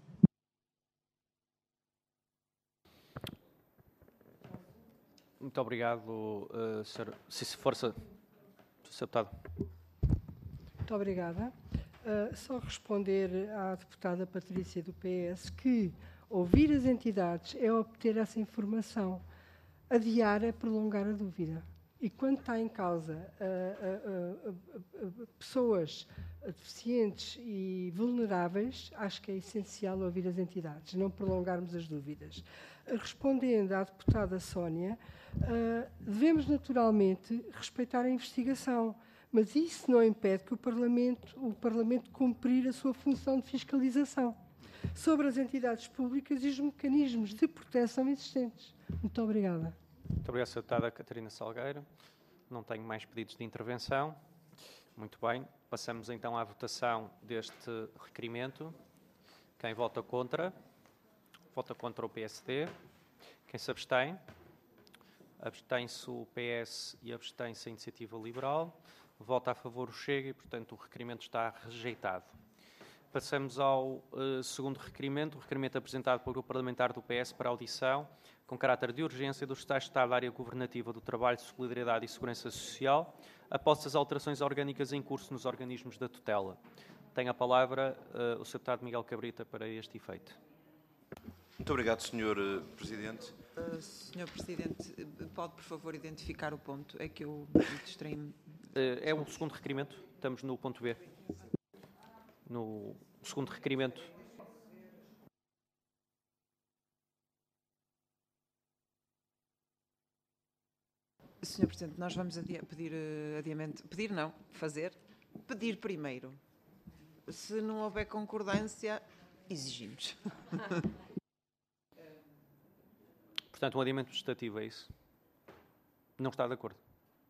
Muito obrigado, uh, senhor. Se força, senhor Deputado. Muito obrigada. Uh, só responder à deputada Patrícia do P S que ouvir as entidades é obter essa informação. Adiar é prolongar a dúvida. E quando está em causa uh, uh, uh, uh, pessoas deficientes e vulneráveis, acho que é essencial ouvir as entidades, não prolongarmos as dúvidas. Respondendo à deputada Sónia, uh, devemos naturalmente respeitar a investigação, mas isso não impede que o Parlamento, o Parlamento cumprir a sua função de fiscalização sobre as entidades públicas e os mecanismos de proteção existentes. Muito obrigada. Muito obrigado, senhora Deputada Catarina Salgueiro. Não tenho mais pedidos de intervenção. Muito bem. Passamos então à votação deste requerimento. Quem vota contra? Vota contra o P S D. Quem se abstém? Abstém-se o P S e abstém-se a Iniciativa Liberal. Vota a favor o Chega e, portanto, o requerimento está rejeitado. Passamos ao uh, segundo requerimento, o requerimento apresentado pelo Grupo Parlamentar do P S para audição, com caráter de urgência, dos Secretários de Estado da Área Governativa do Trabalho, Solidariedade e Segurança Social, após as alterações orgânicas em curso nos organismos da tutela. Tem a palavra uh, o senhor Deputado Miguel Cabrita para este efeito. Muito obrigado, senhor Presidente. Uh, senhor Presidente, pode, por favor, identificar o ponto? É que eu distraí-me. Uh, é o segundo requerimento. Estamos no ponto B. No segundo requerimento. senhor Presidente, nós vamos adia pedir uh, adiamento, pedir não, fazer, pedir primeiro. Se não houver concordância, exigimos. Portanto, um adiamento legislativo, é isso? Não está de acordo?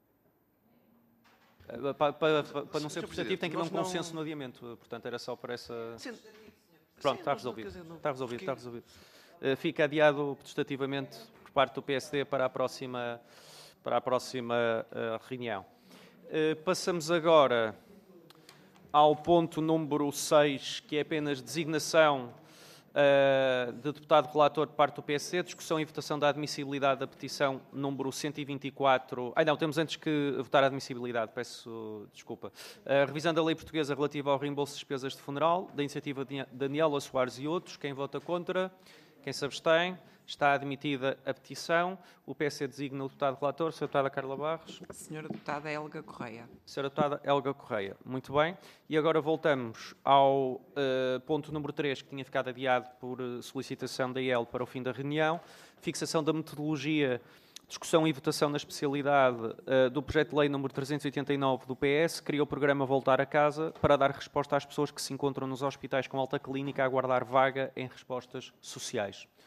Para, para, para não ser prestativo tem que haver um consenso não... no adiamento, portanto era só para essa... Sim. Pronto, sim, está resolvido. Dizer, não... Está resolvido, está resolvido. Uh, fica adiado prestativamente por parte do P S D para a próxima, para a próxima uh, reunião. Uh, passamos agora ao ponto número seis, que é apenas designação uh, de deputado relator de parte do P S D, discussão e votação da admissibilidade da petição número cento e vinte e quatro... Ai não, temos antes que votar a admissibilidade, peço desculpa. Uh, revisando a lei portuguesa relativa ao reembolso de despesas de funeral, da iniciativa de Daniela Soares e outros. Quem vota contra? Quem se abstém? Está admitida a petição. O P S D designa o deputado relator, senhora deputada Carla Barros. Senhora deputada Helga Correia. Senhora deputada Helga Correia. Muito bem. E agora voltamos ao uh, ponto número três, que tinha ficado adiado por uh, solicitação da I E L para o fim da reunião. Fixação da metodologia, discussão e votação na especialidade uh, do projeto de lei número trezentos e oitenta e nove do P S, cria o programa Voltar a Casa para dar resposta às pessoas que se encontram nos hospitais com alta clínica a aguardar vaga em respostas sociais.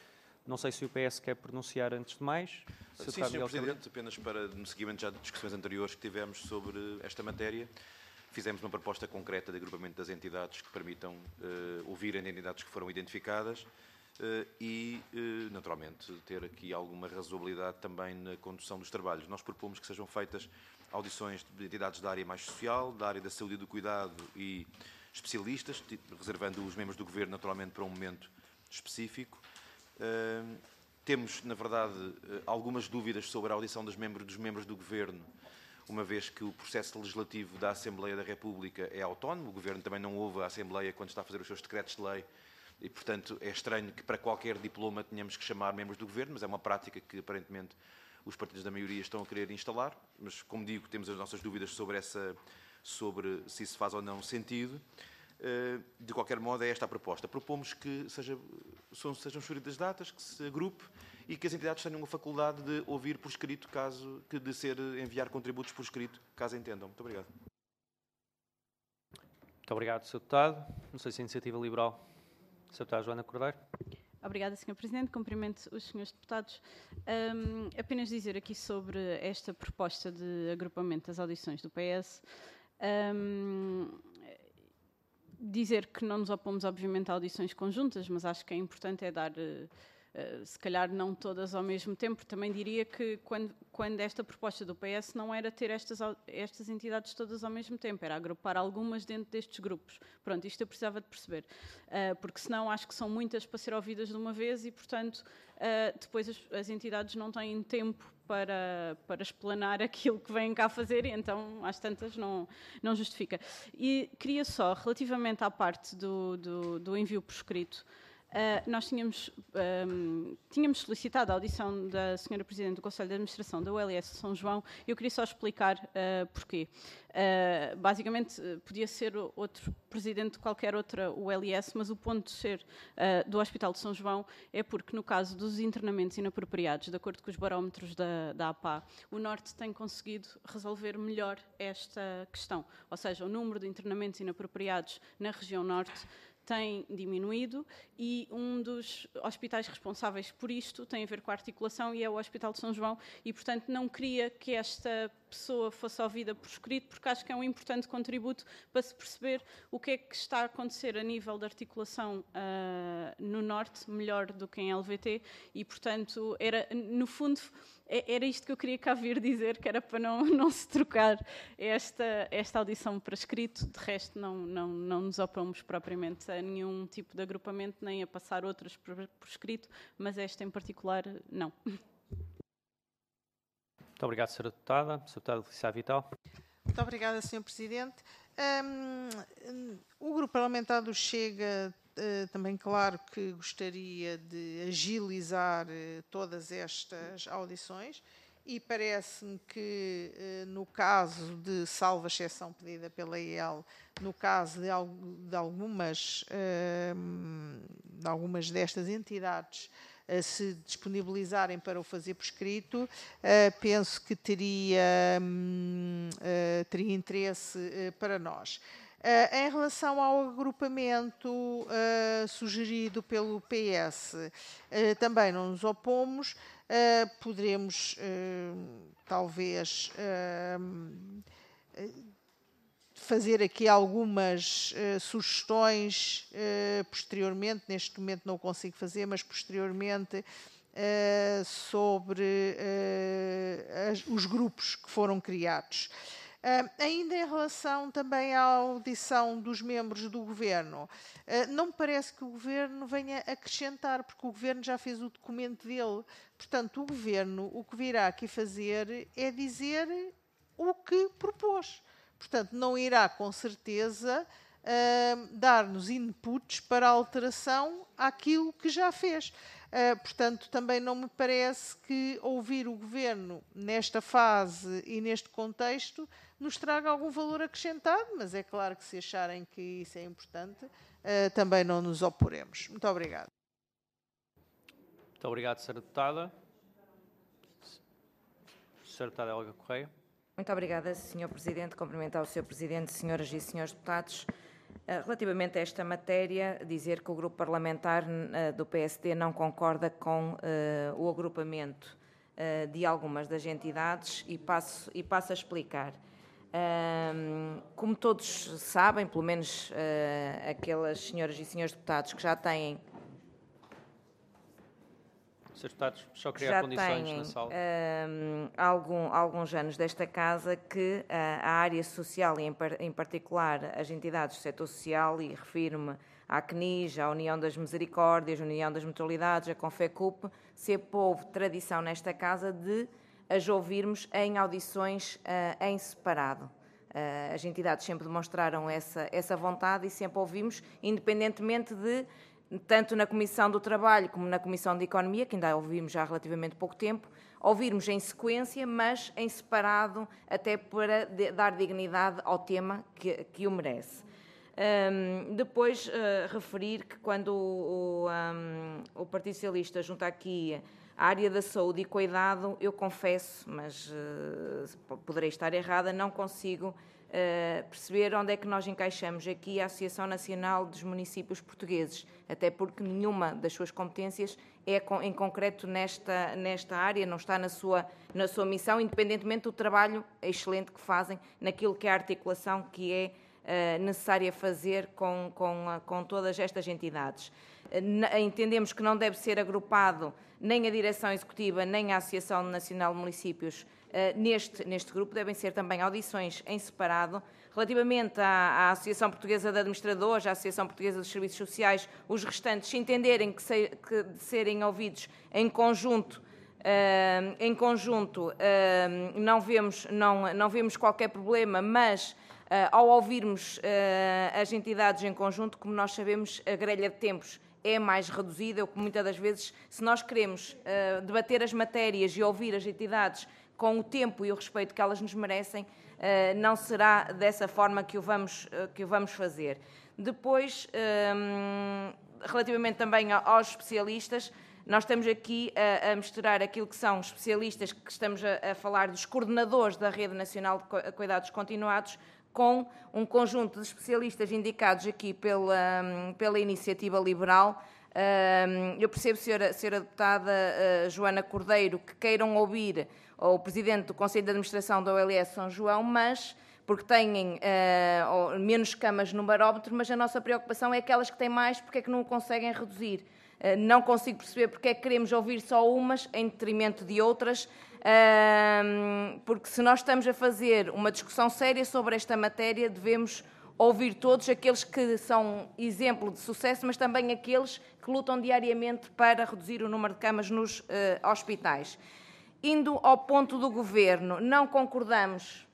Não sei se o P S quer pronunciar antes de mais. Sim, senhor Presidente, apenas para, no seguimento já de discussões anteriores que tivemos sobre esta matéria, fizemos uma proposta concreta de agrupamento das entidades que permitam uh, ouvir as entidades que foram identificadas uh, e, uh, naturalmente, ter aqui alguma razoabilidade também na condução dos trabalhos. Nós propomos que sejam feitas audições de entidades da área mais social, da área da saúde e do cuidado e especialistas, reservando os membros do Governo, naturalmente, para um momento específico. Uh, temos, na verdade, algumas dúvidas sobre a audição dos membros, dos membros do Governo, uma vez que o processo legislativo da Assembleia da República é autónomo, o Governo também não ouve a Assembleia quando está a fazer os seus decretos de lei e, portanto, é estranho que para qualquer diploma tenhamos que chamar membros do Governo, mas é uma prática que, aparentemente, os partidos da maioria estão a querer instalar, mas, como digo, temos as nossas dúvidas sobre, essa, sobre se isso faz ou não sentido. De qualquer modo, é esta a proposta. Propomos que seja, sejam escolhidas datas, que se agrupe e que as entidades tenham a faculdade de ouvir por escrito, caso que de ser enviar contributos por escrito, caso entendam. Muito obrigado. Muito obrigado, senhor Deputado. Não sei se a Iniciativa Liberal. senhora Deputada Joana Cordeiro. Obrigada, senhor Presidente. Cumprimento os senhores deputados. Um, apenas dizer aqui sobre esta proposta de agrupamento das audições do P S. Um, dizer que não nos opomos, obviamente, a audições conjuntas, mas acho que é importante é dar, uh, uh, se calhar, não todas ao mesmo tempo. Também diria que quando, quando esta proposta do P S não era ter estas, estas entidades todas ao mesmo tempo, era agrupar algumas dentro destes grupos. Pronto, isto eu precisava de perceber, uh, porque senão acho que são muitas para ser ouvidas de uma vez e, portanto, uh, depois as, as entidades não têm tempo para, para explanar aquilo que vêm cá fazer e então, às tantas, não, não justifica. E queria só, relativamente à parte do, do, do envio por escrito, uh, nós tínhamos, um, tínhamos solicitado a audição da senhora Presidente do Conselho de Administração da U L S de São João e eu queria só explicar uh, porquê. Uh, basicamente, uh, podia ser outro presidente de qualquer outra U L S, mas o ponto de ser uh, do Hospital de São João é porque, no caso dos internamentos inapropriados, de acordo com os barómetros da, da A P A, o Norte tem conseguido resolver melhor esta questão. Ou seja, o número de internamentos inapropriados na região Norte tem diminuído e um dos hospitais responsáveis por isto tem a ver com a articulação e é o Hospital de São João e, portanto, não queria que esta pessoa fosse ouvida por escrito porque acho que é um importante contributo para se perceber o que é que está a acontecer a nível da articulação uh, no Norte, melhor do que em L V T e, portanto, era, no fundo, era isto que eu queria cá vir dizer, que era para não, não se trocar esta, esta audição para escrito. De resto, não, não, não nos opomos propriamente a nenhum tipo de agrupamento, nem a passar outras por, por escrito, mas esta em particular, não. Muito obrigado, senhora Deputada. senhora Deputada Feliciano Vital. Muito obrigada, senhor Presidente. Um, o Grupo Parlamentar do Chega Uh, também, claro, que gostaria de agilizar uh, todas estas audições e parece-me que, uh, no caso de salva exceção pedida pela I E L, no caso de, al de, algumas, uh, de algumas destas entidades uh, se disponibilizarem para o fazer por escrito, uh, penso que teria, um, uh, teria interesse uh, para nós. Uh, em relação ao agrupamento uh, sugerido pelo P S, uh, também não nos opomos, uh, poderemos uh, talvez uh, fazer aqui algumas uh, sugestões uh, posteriormente, neste momento não o consigo fazer, mas posteriormente uh, sobre uh, as, os grupos que foram criados. Uh, ainda em relação também à audição dos membros do Governo, uh, não me parece que o Governo venha acrescentar, porque o Governo já fez o documento dele. Portanto, o Governo o que virá aqui fazer é dizer o que propôs. Portanto, não irá com certeza uh, dar-nos inputs para a alteração àquilo que já fez. Uh, portanto, também não me parece que ouvir o Governo nesta fase e neste contexto nos traga algum valor acrescentado, mas é claro que se acharem que isso é importante, uh, também não nos oporemos. Muito obrigada. Muito obrigado, senhora Deputada. senhora Deputada Helga Correia. Muito obrigada, senhor Presidente. Cumprimentar o senhor Presidente, senhoras e senhores deputados. Relativamente a esta matéria, dizer que o grupo parlamentar do P S D não concorda com uh, o agrupamento uh, de algumas das entidades e passo, e passo a explicar. Um, como todos sabem, pelo menos uh, aquelas senhoras e senhores deputados que já têm senhores deputados, só criar já condições têm na sala. Um, algum, alguns anos desta casa que uh, a área social e em, par, em particular as entidades do setor social, e refiro-me à C N I J, à União das Misericórdias, à União das Mutualidades, à Confecup, sempre houve tradição nesta casa de as ouvirmos em audições uh, em separado. Uh, as entidades sempre demonstraram essa, essa vontade e sempre ouvimos, independentemente de, tanto na Comissão do Trabalho como na Comissão de Economia, que ainda ouvimos já há relativamente pouco tempo, ouvirmos em sequência, mas em separado, até para de, dar dignidade ao tema que, que o merece. Um, depois, uh, referir que quando o, o, um, o Partido Socialista junta aqui a área da saúde e cuidado, eu confesso, mas uh, poderei estar errada, não consigo uh, perceber onde é que nós encaixamos aqui a Associação Nacional dos Municípios Portugueses, até porque nenhuma das suas competências é com, em concreto nesta, nesta área, não está na sua, na sua missão, independentemente do trabalho excelente que fazem naquilo que é a articulação que é uh, necessária fazer com, com, com todas estas entidades. Uh, entendemos que não deve ser agrupado nem a Direção Executiva, nem a Associação Nacional de Municípios uh, neste, neste grupo, devem ser também audições em separado. Relativamente à, à Associação Portuguesa de Administradores, à Associação Portuguesa dos Serviços Sociais, os restantes, se entenderem que, se, que de serem ouvidos em conjunto, uh, em conjunto uh, não, vemos, não, não vemos qualquer problema, mas uh, ao ouvirmos uh, as entidades em conjunto, como nós sabemos, a grelha de tempos é mais reduzida, ou que muitas das vezes, se nós queremos uh, debater as matérias e ouvir as entidades com o tempo e o respeito que elas nos merecem, uh, não será dessa forma que o vamos, uh, que o vamos fazer. Depois, um, relativamente também aos especialistas, nós estamos aqui a, a misturar aquilo que são especialistas, que estamos a, a falar dos coordenadores da Rede Nacional de Cuidados Continuados, com um conjunto de especialistas indicados aqui pela, pela Iniciativa Liberal. Eu percebo, senhora, senhora deputada Joana Cordeiro, que queiram ouvir o Presidente do Conselho de Administração da O L S São João, mas porque têm uh, menos camas no barómetro, mas a nossa preocupação é aquelas que têm mais, porque é que não o conseguem reduzir. Uh, não consigo perceber porque é que queremos ouvir só umas em detrimento de outras, uh, porque se nós estamos a fazer uma discussão séria sobre esta matéria, devemos ouvir todos, aqueles que são exemplo de sucesso, mas também aqueles que lutam diariamente para reduzir o número de camas nos uh, hospitais. Indo ao ponto do Governo, não concordamos...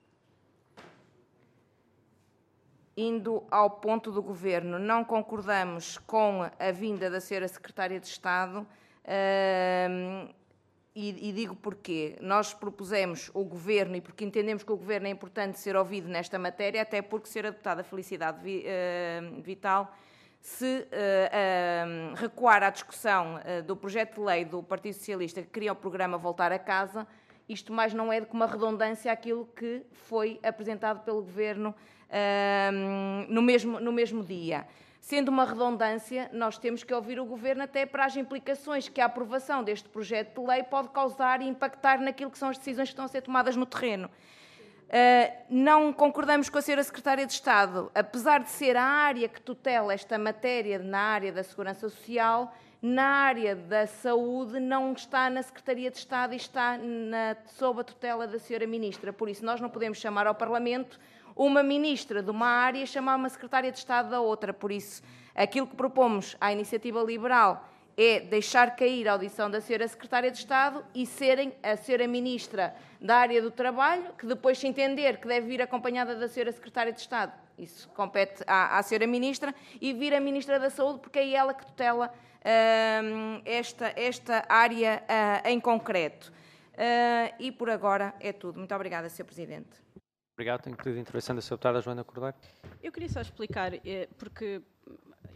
Indo ao ponto do Governo, não concordamos com a vinda da senhora Secretária de Estado uh, e, e digo porquê. Nós propusemos o Governo, e porque entendemos que o Governo é importante ser ouvido nesta matéria, até porque a senhora Deputada Felicidade uh, Vital, se uh, uh, recuar à discussão uh, do projeto de lei do Partido Socialista que cria o programa Voltar a Casa, isto mais não é do que uma redundância àquilo que foi apresentado pelo Governo Uh, no, mesmo, no mesmo dia. Sendo uma redundância, nós temos que ouvir o Governo até para as implicações que a aprovação deste projeto de lei pode causar e impactar naquilo que são as decisões que estão a ser tomadas no terreno. Uh, não concordamos com a senhora Secretária de Estado, apesar de ser a área que tutela esta matéria na área da Segurança Social, na área da Saúde não está na Secretaria de Estado e está na, sob a tutela da senhora Ministra. Por isso, nós não podemos chamar ao Parlamento uma ministra de uma área chamar uma secretária de Estado da outra. Por isso, aquilo que propomos à Iniciativa Liberal é deixar cair a audição da senhora Secretária de Estado e serem a senhora Ministra da área do Trabalho, que depois se entender que deve vir acompanhada da senhora Secretária de Estado, isso compete à, à senhora Ministra, e vir a Ministra da Saúde, porque é ela que tutela uh, esta, esta área uh, em concreto. Uh, e por agora é tudo. Muito obrigada, senhor Presidente. Obrigado. Tenho pedido a intervenção da senhora Deputada Joana Cordeiro. Eu queria só explicar, porque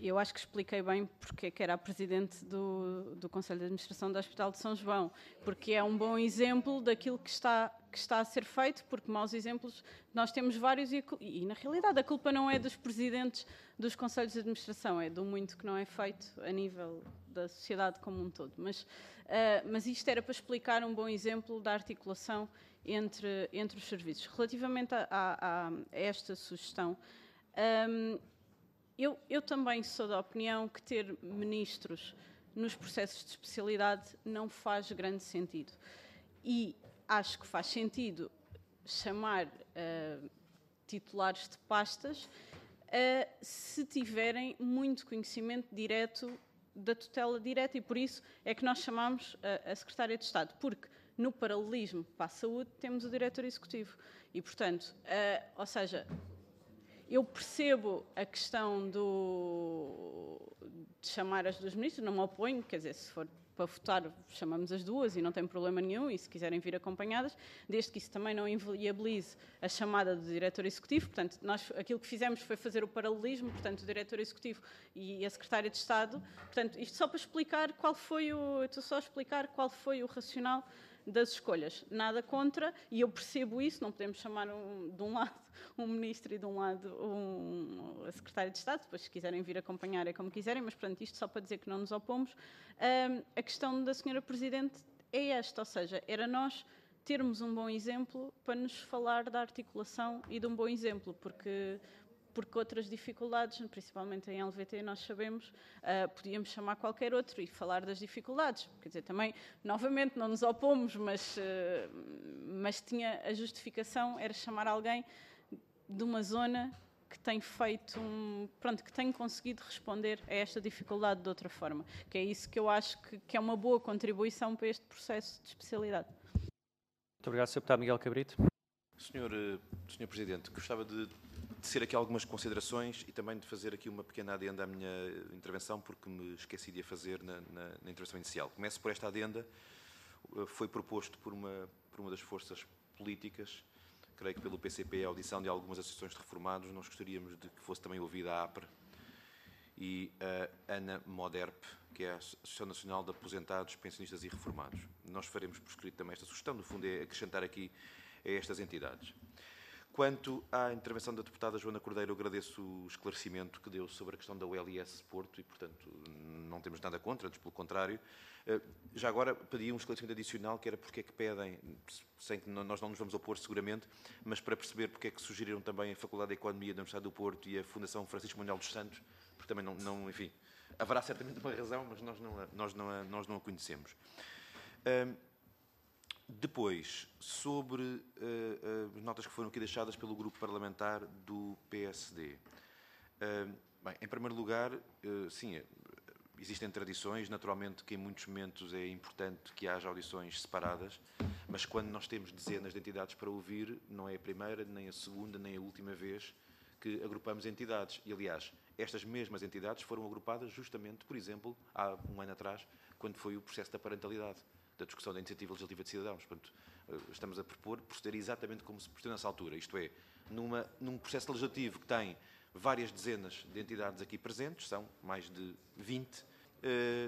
eu acho que expliquei bem porque é que era a Presidente do, do Conselho de Administração do Hospital de São João, porque é um bom exemplo daquilo que está, que está a ser feito, porque maus exemplos nós temos vários e, e, na realidade, a culpa não é dos Presidentes dos Conselhos de Administração, é do muito que não é feito a nível da sociedade como um todo. Mas, uh, mas isto era para explicar um bom exemplo da articulação entre, entre os serviços. Relativamente a, a, a esta sugestão, um, Eu, eu também sou da opinião que ter ministros nos processos de especialidade não faz grande sentido. E acho que faz sentido chamar uh, titulares de pastas uh, se tiverem muito conhecimento direto da tutela direta, e por isso é que nós chamamos a, a Secretária de Estado, porque no paralelismo para a saúde temos o Diretor Executivo. E, portanto, uh, ou seja, eu percebo a questão do, de chamar as duas ministras, não me oponho, quer dizer, se for para votar, chamamos as duas e não tem problema nenhum, e se quiserem vir acompanhadas, desde que isso também não inviabilize a chamada do Diretor Executivo. Portanto, nós, aquilo que fizemos foi fazer o paralelismo, portanto, o Diretor Executivo e a Secretária de Estado. Portanto, isto só para explicar qual foi o, eu estou só a explicar qual foi o racional das escolhas. Nada contra, e eu percebo isso, não podemos chamar um, de um lado um ministro e de um lado um, a Secretária de Estado, depois se quiserem vir acompanhar é como quiserem, mas portanto isto só para dizer que não nos opomos. Um, a questão da senhora Presidente é esta, ou seja, era nós termos um bom exemplo para nos falar da articulação e de um bom exemplo, porque porque outras dificuldades, principalmente em L V T, nós sabemos, uh, podíamos chamar qualquer outro e falar das dificuldades. Quer dizer, também, novamente, não nos opomos, mas, uh, mas tinha a justificação, era chamar alguém de uma zona que tem feito um, pronto, que tem conseguido responder a esta dificuldade de outra forma, que é isso que eu acho que, que é uma boa contribuição para este processo de especialidade. Muito obrigado, senhor Deputado Miguel Cabrito. Senhor, senhor Presidente, gostava de tecer aqui algumas considerações e também de fazer aqui uma pequena adenda à minha intervenção, porque me esqueci de a fazer na, na, na intervenção inicial. Começo por esta adenda. Foi proposto por uma, por uma das forças políticas, creio que pelo P C P, a audição de algumas associações de reformados. Nós gostaríamos de que fosse também ouvida a APRE e a ANA Moderp, que é a Associação Nacional de Aposentados, Pensionistas e Reformados. Nós faremos por escrito também esta sugestão, no fundo é acrescentar aqui a estas entidades. Quanto à intervenção da deputada Joana Cordeiro, eu agradeço o esclarecimento que deu sobre a questão da U L S Porto e, portanto, não temos nada contra, antes pelo contrário. Já agora pedi um esclarecimento adicional, que era porque é que pedem, sem que nós não nos vamos opor seguramente, mas para perceber porque é que sugeriram também a Faculdade de Economia da Universidade do Porto e a Fundação Francisco Manuel dos Santos, porque também não, não enfim, haverá certamente uma razão, mas nós não a, nós não a, nós não a conhecemos. Um, Depois, sobre uh, uh, as notas que foram aqui deixadas pelo grupo parlamentar do P S D. Uh, bem, em primeiro lugar, uh, sim, existem tradições, naturalmente que em muitos momentos é importante que haja audições separadas, mas quando nós temos dezenas de entidades para ouvir, não é a primeira, nem a segunda, nem a última vez que agrupamos entidades. E, aliás, estas mesmas entidades foram agrupadas justamente, por exemplo, há um ano atrás, quando foi o processo da parentalidade, da discussão da iniciativa legislativa de cidadãos. Portanto, estamos a propor proceder exatamente como se procedeu nessa altura, isto é, numa, num processo legislativo que tem várias dezenas de entidades aqui presentes, são mais de vinte, eh,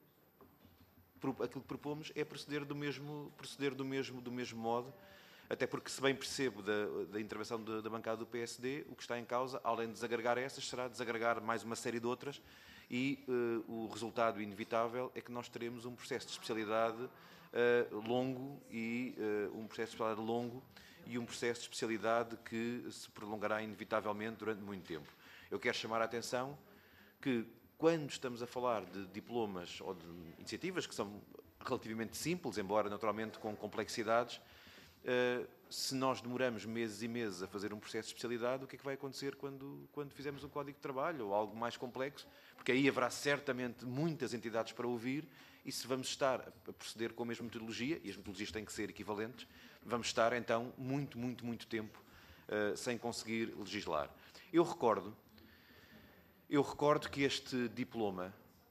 aquilo que propomos é proceder do mesmo, proceder do mesmo, do mesmo modo, até porque, se bem percebo da, da intervenção da, da bancada do P S D, o que está em causa, além de desagregar essas, será desagregar mais uma série de outras, e uh, o resultado inevitável é que nós teremos um processo de especialidade uh, longo e uh, um processo de especialidade longo e um processo de especialidade que se prolongará inevitavelmente durante muito tempo. Eu quero chamar a atenção que, quando estamos a falar de diplomas ou de iniciativas que são relativamente simples, embora naturalmente com complexidades, uh, se nós demoramos meses e meses a fazer um processo de especialidade, o que é que vai acontecer quando, quando fizermos um código de trabalho ou algo mais complexo? Porque aí haverá certamente muitas entidades para ouvir, e se vamos estar a proceder com a mesma metodologia, e as metodologias têm que ser equivalentes, vamos estar então muito, muito, muito tempo uh, sem conseguir legislar. Eu recordo, eu recordo que este diploma,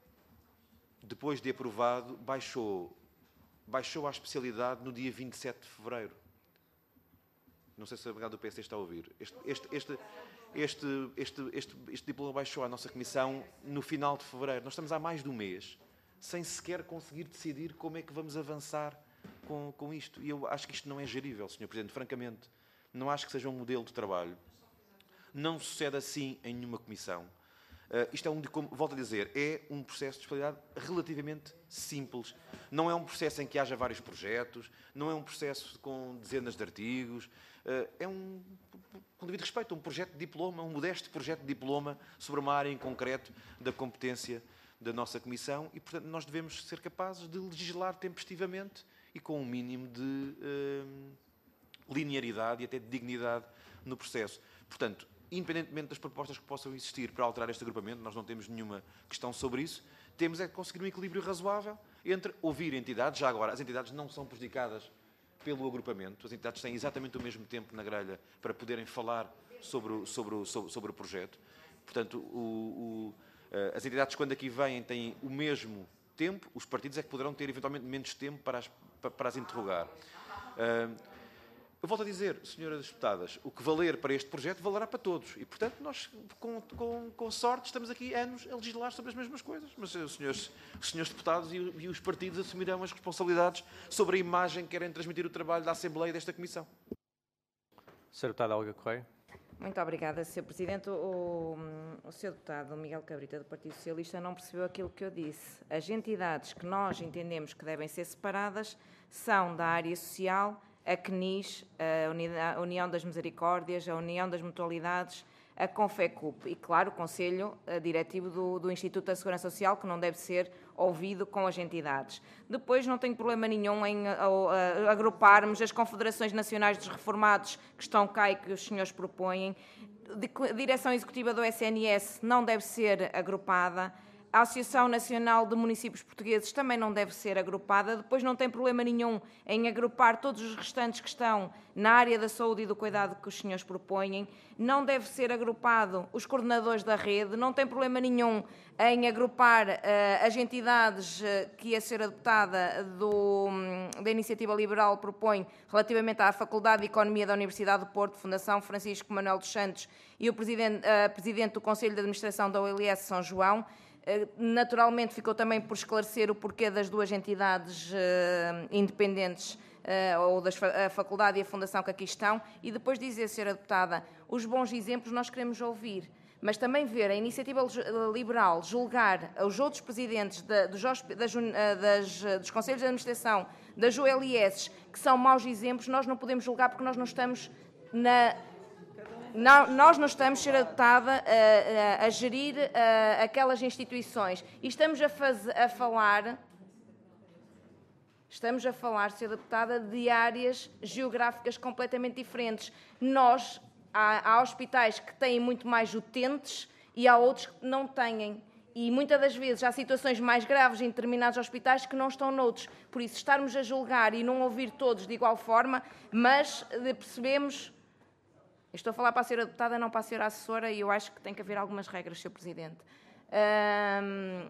depois de aprovado, baixou, baixou à especialidade no dia vinte e sete de fevereiro. Não sei se a bancada do P S D está a ouvir. Este, este, este, este, este, este, este diploma baixou à nossa Comissão no final de fevereiro. Nós estamos há mais de um mês sem sequer conseguir decidir como é que vamos avançar com, com isto. E eu acho que isto não é gerível, senhor Presidente, francamente. Não acho que seja um modelo de trabalho. Não sucede assim em nenhuma comissão. Uh, isto é um, como volto a dizer, é um processo de especialidade relativamente simples. Não é um processo em que haja vários projetos, não é um processo com dezenas de artigos, uh, é um, com devido respeito, um projeto de diploma, um modesto projeto de diploma sobre uma área em concreto da competência da nossa Comissão e, portanto, nós devemos ser capazes de legislar tempestivamente e com um mínimo de uh, linearidade e até de dignidade no processo. Portanto, independentemente das propostas que possam existir para alterar este agrupamento, nós não temos nenhuma questão sobre isso, temos é que conseguir um equilíbrio razoável entre ouvir entidades, já agora, as entidades não são prejudicadas pelo agrupamento, as entidades têm exatamente o mesmo tempo na grelha para poderem falar sobre o, sobre o, sobre, sobre o projeto. Portanto, o, o, as entidades, quando aqui vêm, têm o mesmo tempo, os partidos é que poderão ter eventualmente menos tempo para as, para as interrogar. Eu volto a dizer, senhoras deputadas, o que valer para este projeto valerá para todos. E, portanto, nós, com, com, com sorte, estamos aqui anos a legislar sobre as mesmas coisas. Mas os senhores, os senhores deputados e, e os partidos assumirão as responsabilidades sobre a imagem que querem transmitir o trabalho da Assembleia e desta Comissão. senhora Deputada Olga Correia. Muito obrigada, senhor Presidente. O, o senhor Deputado Miguel Cabrita, do Partido Socialista, não percebeu aquilo que eu disse. As entidades que nós entendemos que devem ser separadas são da área social, a C N I S, a União das Misericórdias, a União das Mutualidades, a Confecup e, claro, o Conselho Diretivo do, do Instituto da Segurança Social, que não deve ser ouvido com as entidades. Depois, não tenho problema nenhum em a, a, agruparmos as Confederações Nacionais dos Reformados que estão cá e que os senhores propõem. A Direção Executiva do S N S não deve ser agrupada. A Associação Nacional de Municípios Portugueses também não deve ser agrupada. Depois não tem problema nenhum em agrupar todos os restantes que estão na área da saúde e do cuidado que os senhores propõem. Não deve ser agrupado os coordenadores da rede. Não tem problema nenhum em agrupar uh, as entidades uh, que a senhora deputada do, um, da Iniciativa Liberal propõe relativamente à Faculdade de Economia da Universidade do Porto, Fundação Francisco Manuel dos Santos e o presidente, uh, presidente do Conselho de Administração da O L S São João. Naturalmente, ficou também por esclarecer o porquê das duas entidades uh, independentes, uh, ou da Faculdade e a Fundação que aqui estão, e depois dizer, senhora Deputada, os bons exemplos nós queremos ouvir, mas também ver a Iniciativa Liberal julgar os outros presidentes da, dos, das, das, dos Conselhos de Administração, das O L S, que são maus exemplos, nós não podemos julgar porque nós não estamos na... Não, nós não estamos, senhora Deputada, a, a, a gerir a, aquelas instituições. E estamos a, faz, a falar, estamos a falar, senhora Deputada, de áreas geográficas completamente diferentes. Nós, há, há hospitais que têm muito mais utentes e há outros que não têm. E muitas das vezes há situações mais graves em determinados hospitais que não estão noutros. Por isso, estarmos a julgar e não ouvir todos de igual forma, mas percebemos... Estou a falar para a senhora deputada, não para a senhora assessora, e eu acho que tem que haver algumas regras, senhor Presidente. Hum...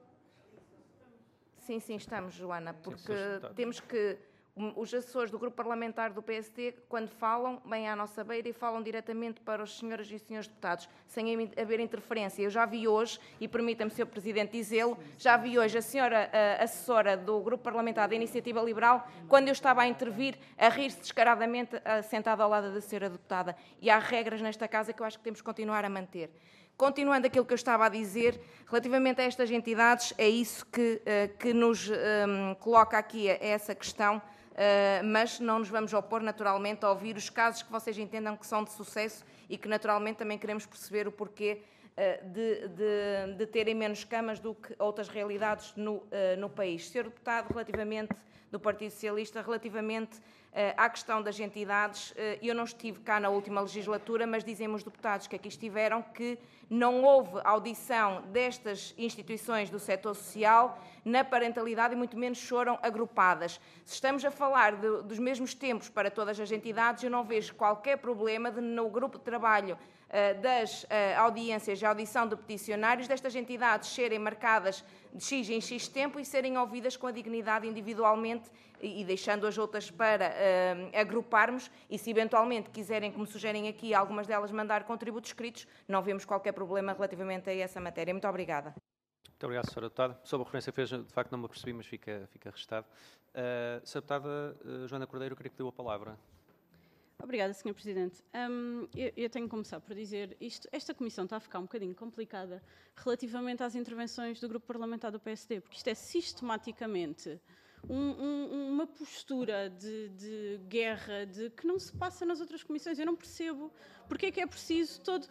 Sim, sim, estamos, Joana, porque temos que... Os assessores do grupo parlamentar do P S D, quando falam, vêm à nossa beira e falam diretamente para os senhoras e senhores deputados, sem haver interferência. Eu já vi hoje, e permita-me, senhor Presidente, dizê-lo, já vi hoje a senhora a assessora do grupo parlamentar da Iniciativa Liberal, quando eu estava a intervir, a rir-se descaradamente, sentada ao lado da senhora deputada. E há regras nesta casa que eu acho que temos que continuar a manter. Continuando aquilo que eu estava a dizer, relativamente a estas entidades, é isso que, que nos um, coloca aqui a essa questão, Uh, mas não nos vamos opor, naturalmente, a ouvir os casos que vocês entendam que são de sucesso e que, naturalmente, também queremos perceber o porquê uh, de, de, de terem menos camas do que outras realidades no, uh, no país. senhor Deputado, relativamente do Partido Socialista, relativamente uh, à questão das entidades, uh, eu não estive cá na última legislatura, mas dizem-me os deputados que aqui estiveram que não houve audição destas instituições do setor social na parentalidade e muito menos foram agrupadas. Se estamos a falar de, dos mesmos tempos para todas as entidades, eu não vejo qualquer problema de no grupo de trabalho das audiências e audição de peticionários, destas entidades serem marcadas de X em X tempo e serem ouvidas com a dignidade individualmente e deixando as outras para uh, agruparmos e se eventualmente quiserem, como sugerem aqui, algumas delas mandar contributos escritos, não vemos qualquer problema relativamente a essa matéria. Muito obrigada. Muito obrigado, senhora Deputada. Sobre a referência que fez, de facto não me apercebi, mas fica, fica registado. Uh, senhora Deputada uh, Joana Cordeiro, eu queria que deu a palavra. Obrigada, senhor Presidente. Um, eu, eu tenho que começar por dizer isto. Esta comissão está a ficar um bocadinho complicada relativamente às intervenções do grupo parlamentar do P S D, porque isto é sistematicamente um, um, uma postura de, de guerra de que não se passa nas outras comissões. Eu não percebo porque é que é preciso todo...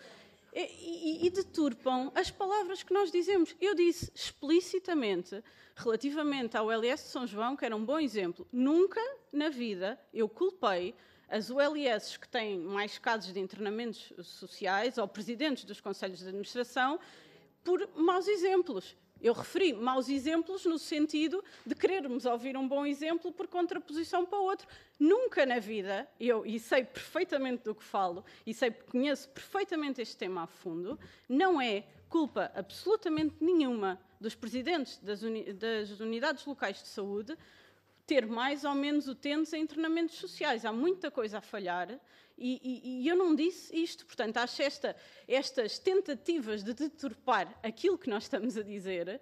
E, e, e deturpam as palavras que nós dizemos. Eu disse explicitamente, relativamente ao L S de São João, que era um bom exemplo, nunca na vida eu culpei as U L S que têm mais casos de internamentos sociais ou presidentes dos conselhos de administração por maus exemplos. Eu referi maus exemplos no sentido de querermos ouvir um bom exemplo por contraposição para o outro. Nunca na vida, eu, e sei perfeitamente do que falo, e sei, conheço perfeitamente este tema a fundo, não é culpa absolutamente nenhuma dos presidentes das, uni das unidades locais de saúde ter mais ou menos utentes em internamentos sociais. Há muita coisa a falhar e, e, e eu não disse isto. Portanto, acho esta, estas tentativas de deturpar aquilo que nós estamos a dizer,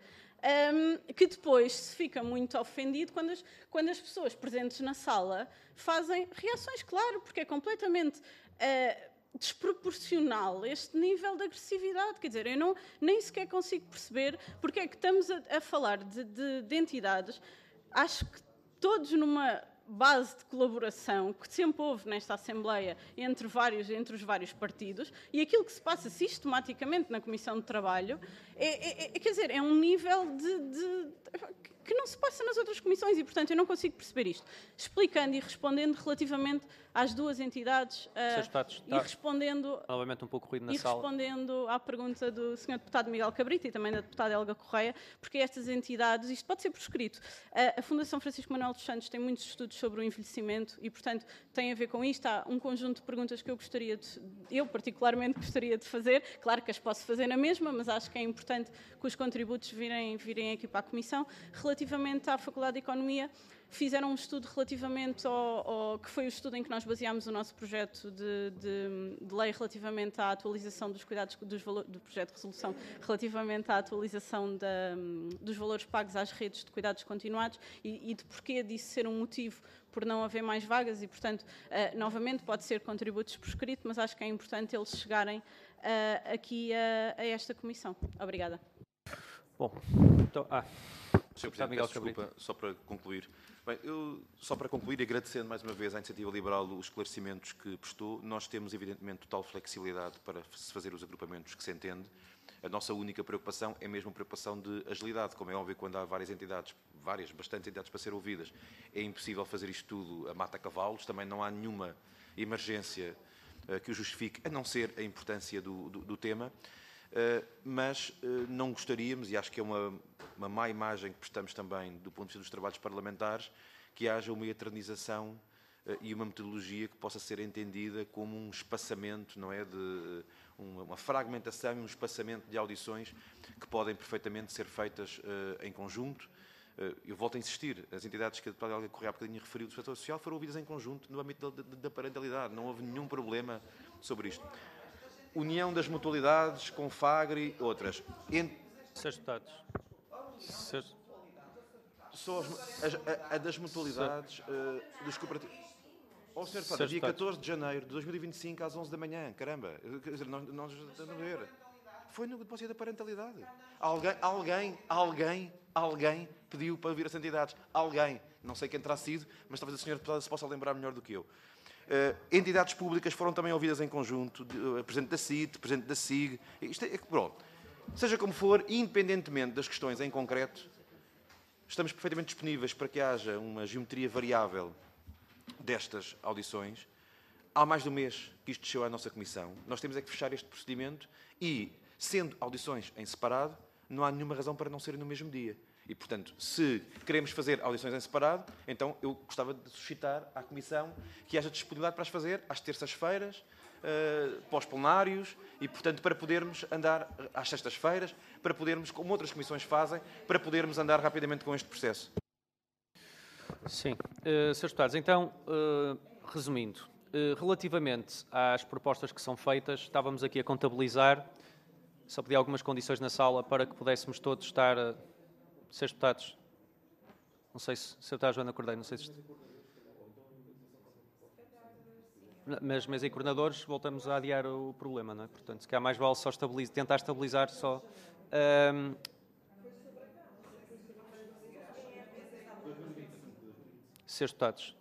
um, que depois se fica muito ofendido quando as, quando as pessoas presentes na sala fazem reações, claro, porque é completamente... Uh, desproporcional este nível de agressividade. Quer dizer, eu não, nem sequer consigo perceber porque é que estamos a, a falar de, de, de entidades. Acho que todos numa base de colaboração que sempre houve nesta Assembleia entre, vários, entre os vários partidos, e aquilo que se passa sistematicamente na Comissão de Trabalho é, é, é, quer dizer, é um nível de, de, que não se passa nas outras comissões e, portanto, eu não consigo perceber isto. Explicando e respondendo relativamente às duas entidades uh, e respondendo, novamente um pouco ruído na e sala. respondendo à pergunta do senhor Deputado Miguel Cabrita e também da Deputada Helga Correia, porque estas entidades, isto pode ser por escrito, uh, a Fundação Francisco Manuel dos Santos tem muitos estudos sobre o envelhecimento e, portanto, tem a ver com isto. Há um conjunto de perguntas que eu gostaria de, eu particularmente gostaria de fazer, claro que as posso fazer na mesma, mas acho que é importante que os contributos virem, virem aqui para a Comissão. Relativamente à Faculdade de Economia, fizeram um estudo relativamente ao, ao que foi o estudo em que nós baseámos o nosso projeto de, de, de lei relativamente à atualização dos cuidados dos valores, do projeto de resolução relativamente à atualização da, dos valores pagos às redes de cuidados continuados e, e de porquê disso ser um motivo por não haver mais vagas e, portanto, uh, novamente pode ser contributos por escrito, mas acho que é importante eles chegarem uh, aqui a, a esta Comissão. Obrigada. Bom, então... Ah. senhor Presidente, peço desculpa, só para concluir. Bem, eu, só para concluir, agradecendo mais uma vez à Iniciativa Liberal os esclarecimentos que prestou, nós temos, evidentemente, total flexibilidade para se fazer os agrupamentos que se entende. A nossa única preocupação é mesmo a preocupação de agilidade. Como é óbvio, quando há várias entidades, várias, bastantes entidades para ser ouvidas, é impossível fazer isto tudo a mata-cavalos. Também não há nenhuma emergência uh, que o justifique, a não ser a importância do, do, do tema. Uh, mas uh, não gostaríamos, e acho que é uma, uma má imagem que prestamos também do ponto de vista dos trabalhos parlamentares, que haja uma eternização uh, e uma metodologia que possa ser entendida como um espaçamento, não é, de uh, uma, uma fragmentação e um espaçamento de audições que podem perfeitamente ser feitas uh, em conjunto. Uh, eu volto a insistir, as entidades que a deputada Helga Correia há bocadinho referiu do setor social foram ouvidas em conjunto no âmbito da, da, da parentalidade, não houve nenhum problema sobre isto. União das mutualidades, Confagri, outras. Ent... Senhores deputados. Senhores... Só as, a, a das mutualidades uh, dos cooperativos. Ó, senhor Deputado, dia catorze de janeiro de dois mil e vinte e cinco, às onze da manhã, caramba. Quer dizer, nós, nós estamos a ver. Foi no depósito da parentalidade. Alguém, alguém, alguém, alguém pediu para vir as entidades. Alguém. Não sei quem terá sido, mas talvez a senhora Deputada se possa lembrar melhor do que eu. Uh, entidades públicas foram também ouvidas em conjunto, o uh, Presidente da C I T, Presidente da S I G, isto é, pronto. Seja como for, independentemente das questões em concreto, estamos perfeitamente disponíveis para que haja uma geometria variável destas audições. Há mais de um mês que isto chegou à nossa Comissão, nós temos é que fechar este procedimento e, sendo audições em separado, não há nenhuma razão para não serem no mesmo dia. E, portanto, se queremos fazer audições em separado, então eu gostava de suscitar à Comissão que haja disponibilidade para as fazer às terças-feiras, uh, para os plenários e, portanto, para podermos andar às sextas-feiras, para podermos, como outras comissões fazem, para podermos andar rapidamente com este processo. Sim. Uh, senhores Deputados, então, uh, resumindo, uh, relativamente às propostas que são feitas, estávamos aqui a contabilizar, só pedi algumas condições na sala para que pudéssemos todos estar, uh, senhores Deputados, não sei se, se eu está a Joana Cordeiro, não sei se... Mas, mas em coordenadores voltamos a adiar o problema, não é? Portanto, se calhar mais vale só estabilizar, tentar estabilizar só... Um, Senhores Deputados,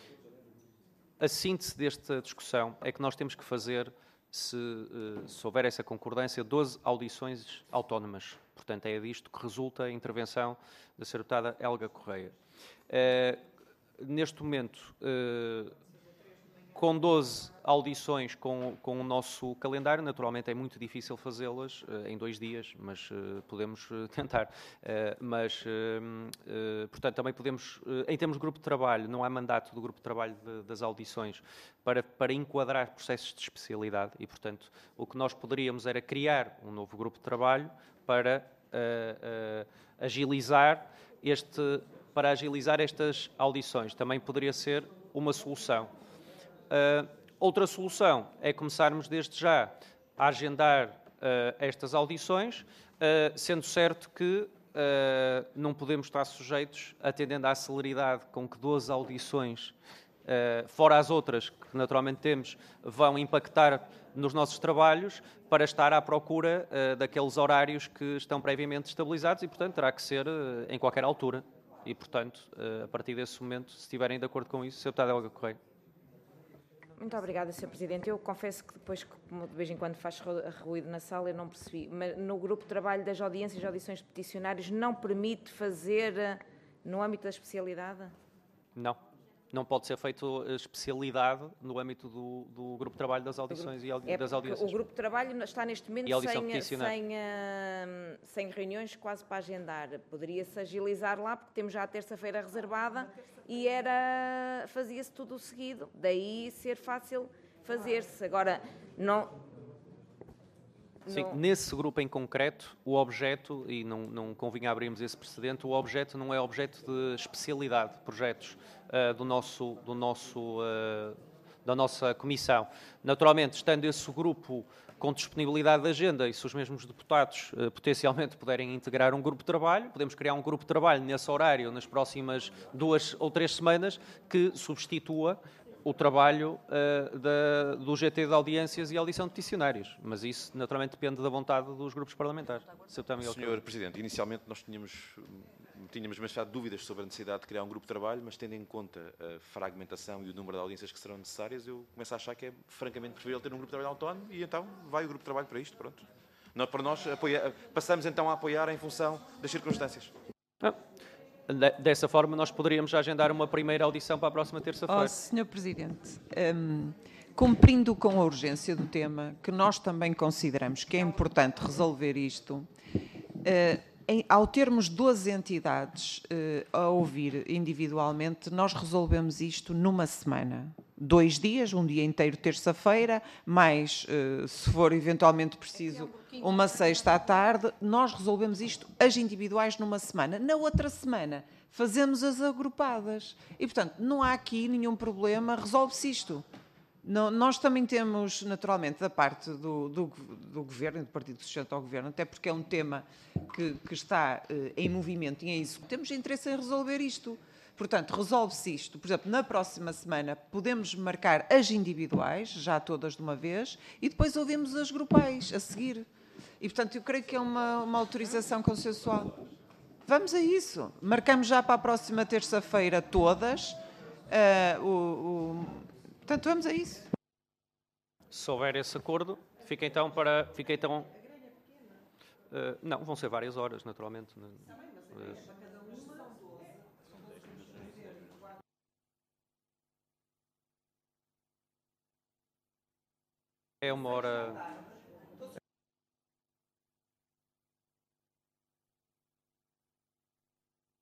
a síntese desta discussão é que nós temos que fazer, se, se houver essa concordância, doze audições autónomas. Portanto, é disto que resulta a intervenção da senhora Deputada Helga Correia. Uh, neste momento, uh, com doze audições com, com o nosso calendário, naturalmente é muito difícil fazê-las uh, em dois dias, mas uh, podemos uh, tentar. Uh, mas, uh, uh, portanto, também podemos, uh, em termos de grupo de trabalho, não há mandato do grupo de trabalho de, das audições para, para enquadrar processos de especialidade e, portanto, o que nós poderíamos era criar um novo grupo de trabalho para uh, uh, agilizar este, para agilizar estas audições. Também poderia ser uma solução. Uh, outra solução é começarmos desde já a agendar uh, estas audições, uh, sendo certo que uh, não podemos estar sujeitos, atendendo à celeridade com que doze audições, uh, fora as outras que naturalmente temos, vão impactar nos nossos trabalhos, para estar à procura uh, daqueles horários que estão previamente estabilizados e, portanto, terá que ser uh, em qualquer altura. E, portanto, uh, a partir desse momento, se estiverem de acordo com isso, senhora Deputada Helga Correia. Muito obrigada, senhor Presidente. Eu confesso que depois, como de vez em quando faz ruído na sala, eu não percebi. Mas no grupo de trabalho das audiências e audições de peticionários não permite fazer no âmbito da especialidade? Não. Não pode ser feito especialidade no âmbito do, do grupo de trabalho das audições e audi é das audiências. O grupo de trabalho está neste momento sem, sem, uh, sem reuniões quase para agendar. Poderia-se agilizar lá, porque temos já a terça-feira reservada e era fazia-se tudo o seguido. Daí ser fácil fazer-se. Agora, não... Sim, não... nesse grupo em concreto, o objeto, e não, não convinha abrirmos esse precedente, o objeto não é objeto de especialidade de projetos uh, do nosso, do nosso, uh, da nossa comissão. Naturalmente, estando esse grupo com disponibilidade de agenda e se os mesmos deputados uh, potencialmente puderem integrar um grupo de trabalho, podemos criar um grupo de trabalho nesse horário nas próximas duas ou três semanas que substitua o trabalho uh, da, do G T de audiências e audição de peticionários. Mas isso, naturalmente, depende da vontade dos grupos parlamentares. senhor Presidente, inicialmente nós tínhamos, tínhamos manifestado dúvidas sobre a necessidade de criar um grupo de trabalho, mas tendo em conta a fragmentação e o número de audiências que serão necessárias, eu começo a achar que é francamente preferível ter um grupo de trabalho autónomo e então vai o grupo de trabalho para isto, pronto. Não, para nós, apoia, passamos então a apoiar em função das circunstâncias. Ah. Dessa forma, nós poderíamos agendar uma primeira audição para a próxima terça-feira. Oh, senhor Presidente, um, cumprindo com a urgência do tema, que nós também consideramos que é importante resolver isto, uh, em, ao termos duas entidades uh, a ouvir individualmente, nós resolvemos isto numa semana. Dois dias, um dia inteiro, terça-feira, mais, uh, se for eventualmente preciso, uma sexta à tarde, nós resolvemos isto, as individuais, numa semana. Na outra semana, fazemos as agrupadas. E, portanto, não há aqui nenhum problema, resolve-se isto. Não, nós também temos, naturalmente, da parte do, do, do Governo e do Partido que sustenta ao Governo, até porque é um tema que, que está uh, em movimento e em isso, temos interesse em resolver isto. Portanto, resolve-se isto. Por exemplo, na próxima semana podemos marcar as individuais, já todas de uma vez, e depois ouvimos as grupais a seguir. E, portanto, eu creio que é uma, uma autorização consensual. Vamos a isso. Marcamos já para a próxima terça-feira todas. Uh, o, o... Portanto, vamos a isso. Se houver esse acordo, fica então para... Fica então... Uh, não, vão ser várias horas, naturalmente. Uh, É uma hora...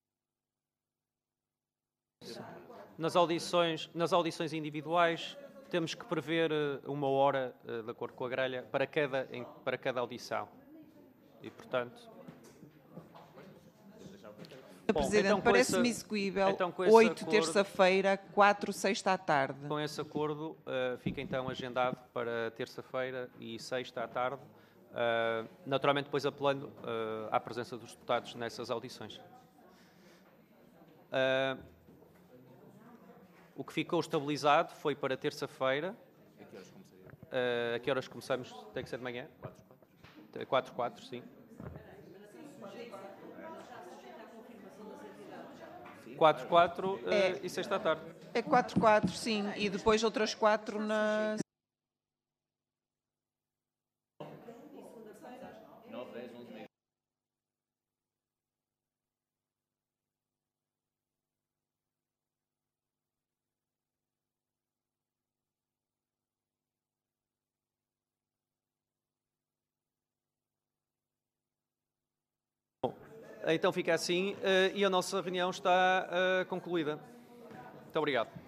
Nas audições, nas audições individuais temos que prever uma hora, de acordo com a grelha, para cada, para cada audição. E, portanto... Bom, Presidente, então, parece-me execuível então, oito terça-feira, quatro sexta à tarde. Com esse acordo, uh, fica então agendado para terça-feira e sexta à tarde, uh, naturalmente depois apelando uh, à presença dos deputados nessas audições. Uh, o que ficou estabilizado foi para terça-feira. A que horas começaria? Uh, a que horas começamos? Tem que ser de manhã? quatro, quatro, sim. quatro, quatro é, e sexta à tarde. É quatro, quatro, sim. E depois outras quatro na... Então fica assim, uh, e a nossa reunião está uh, concluída. Muito obrigado.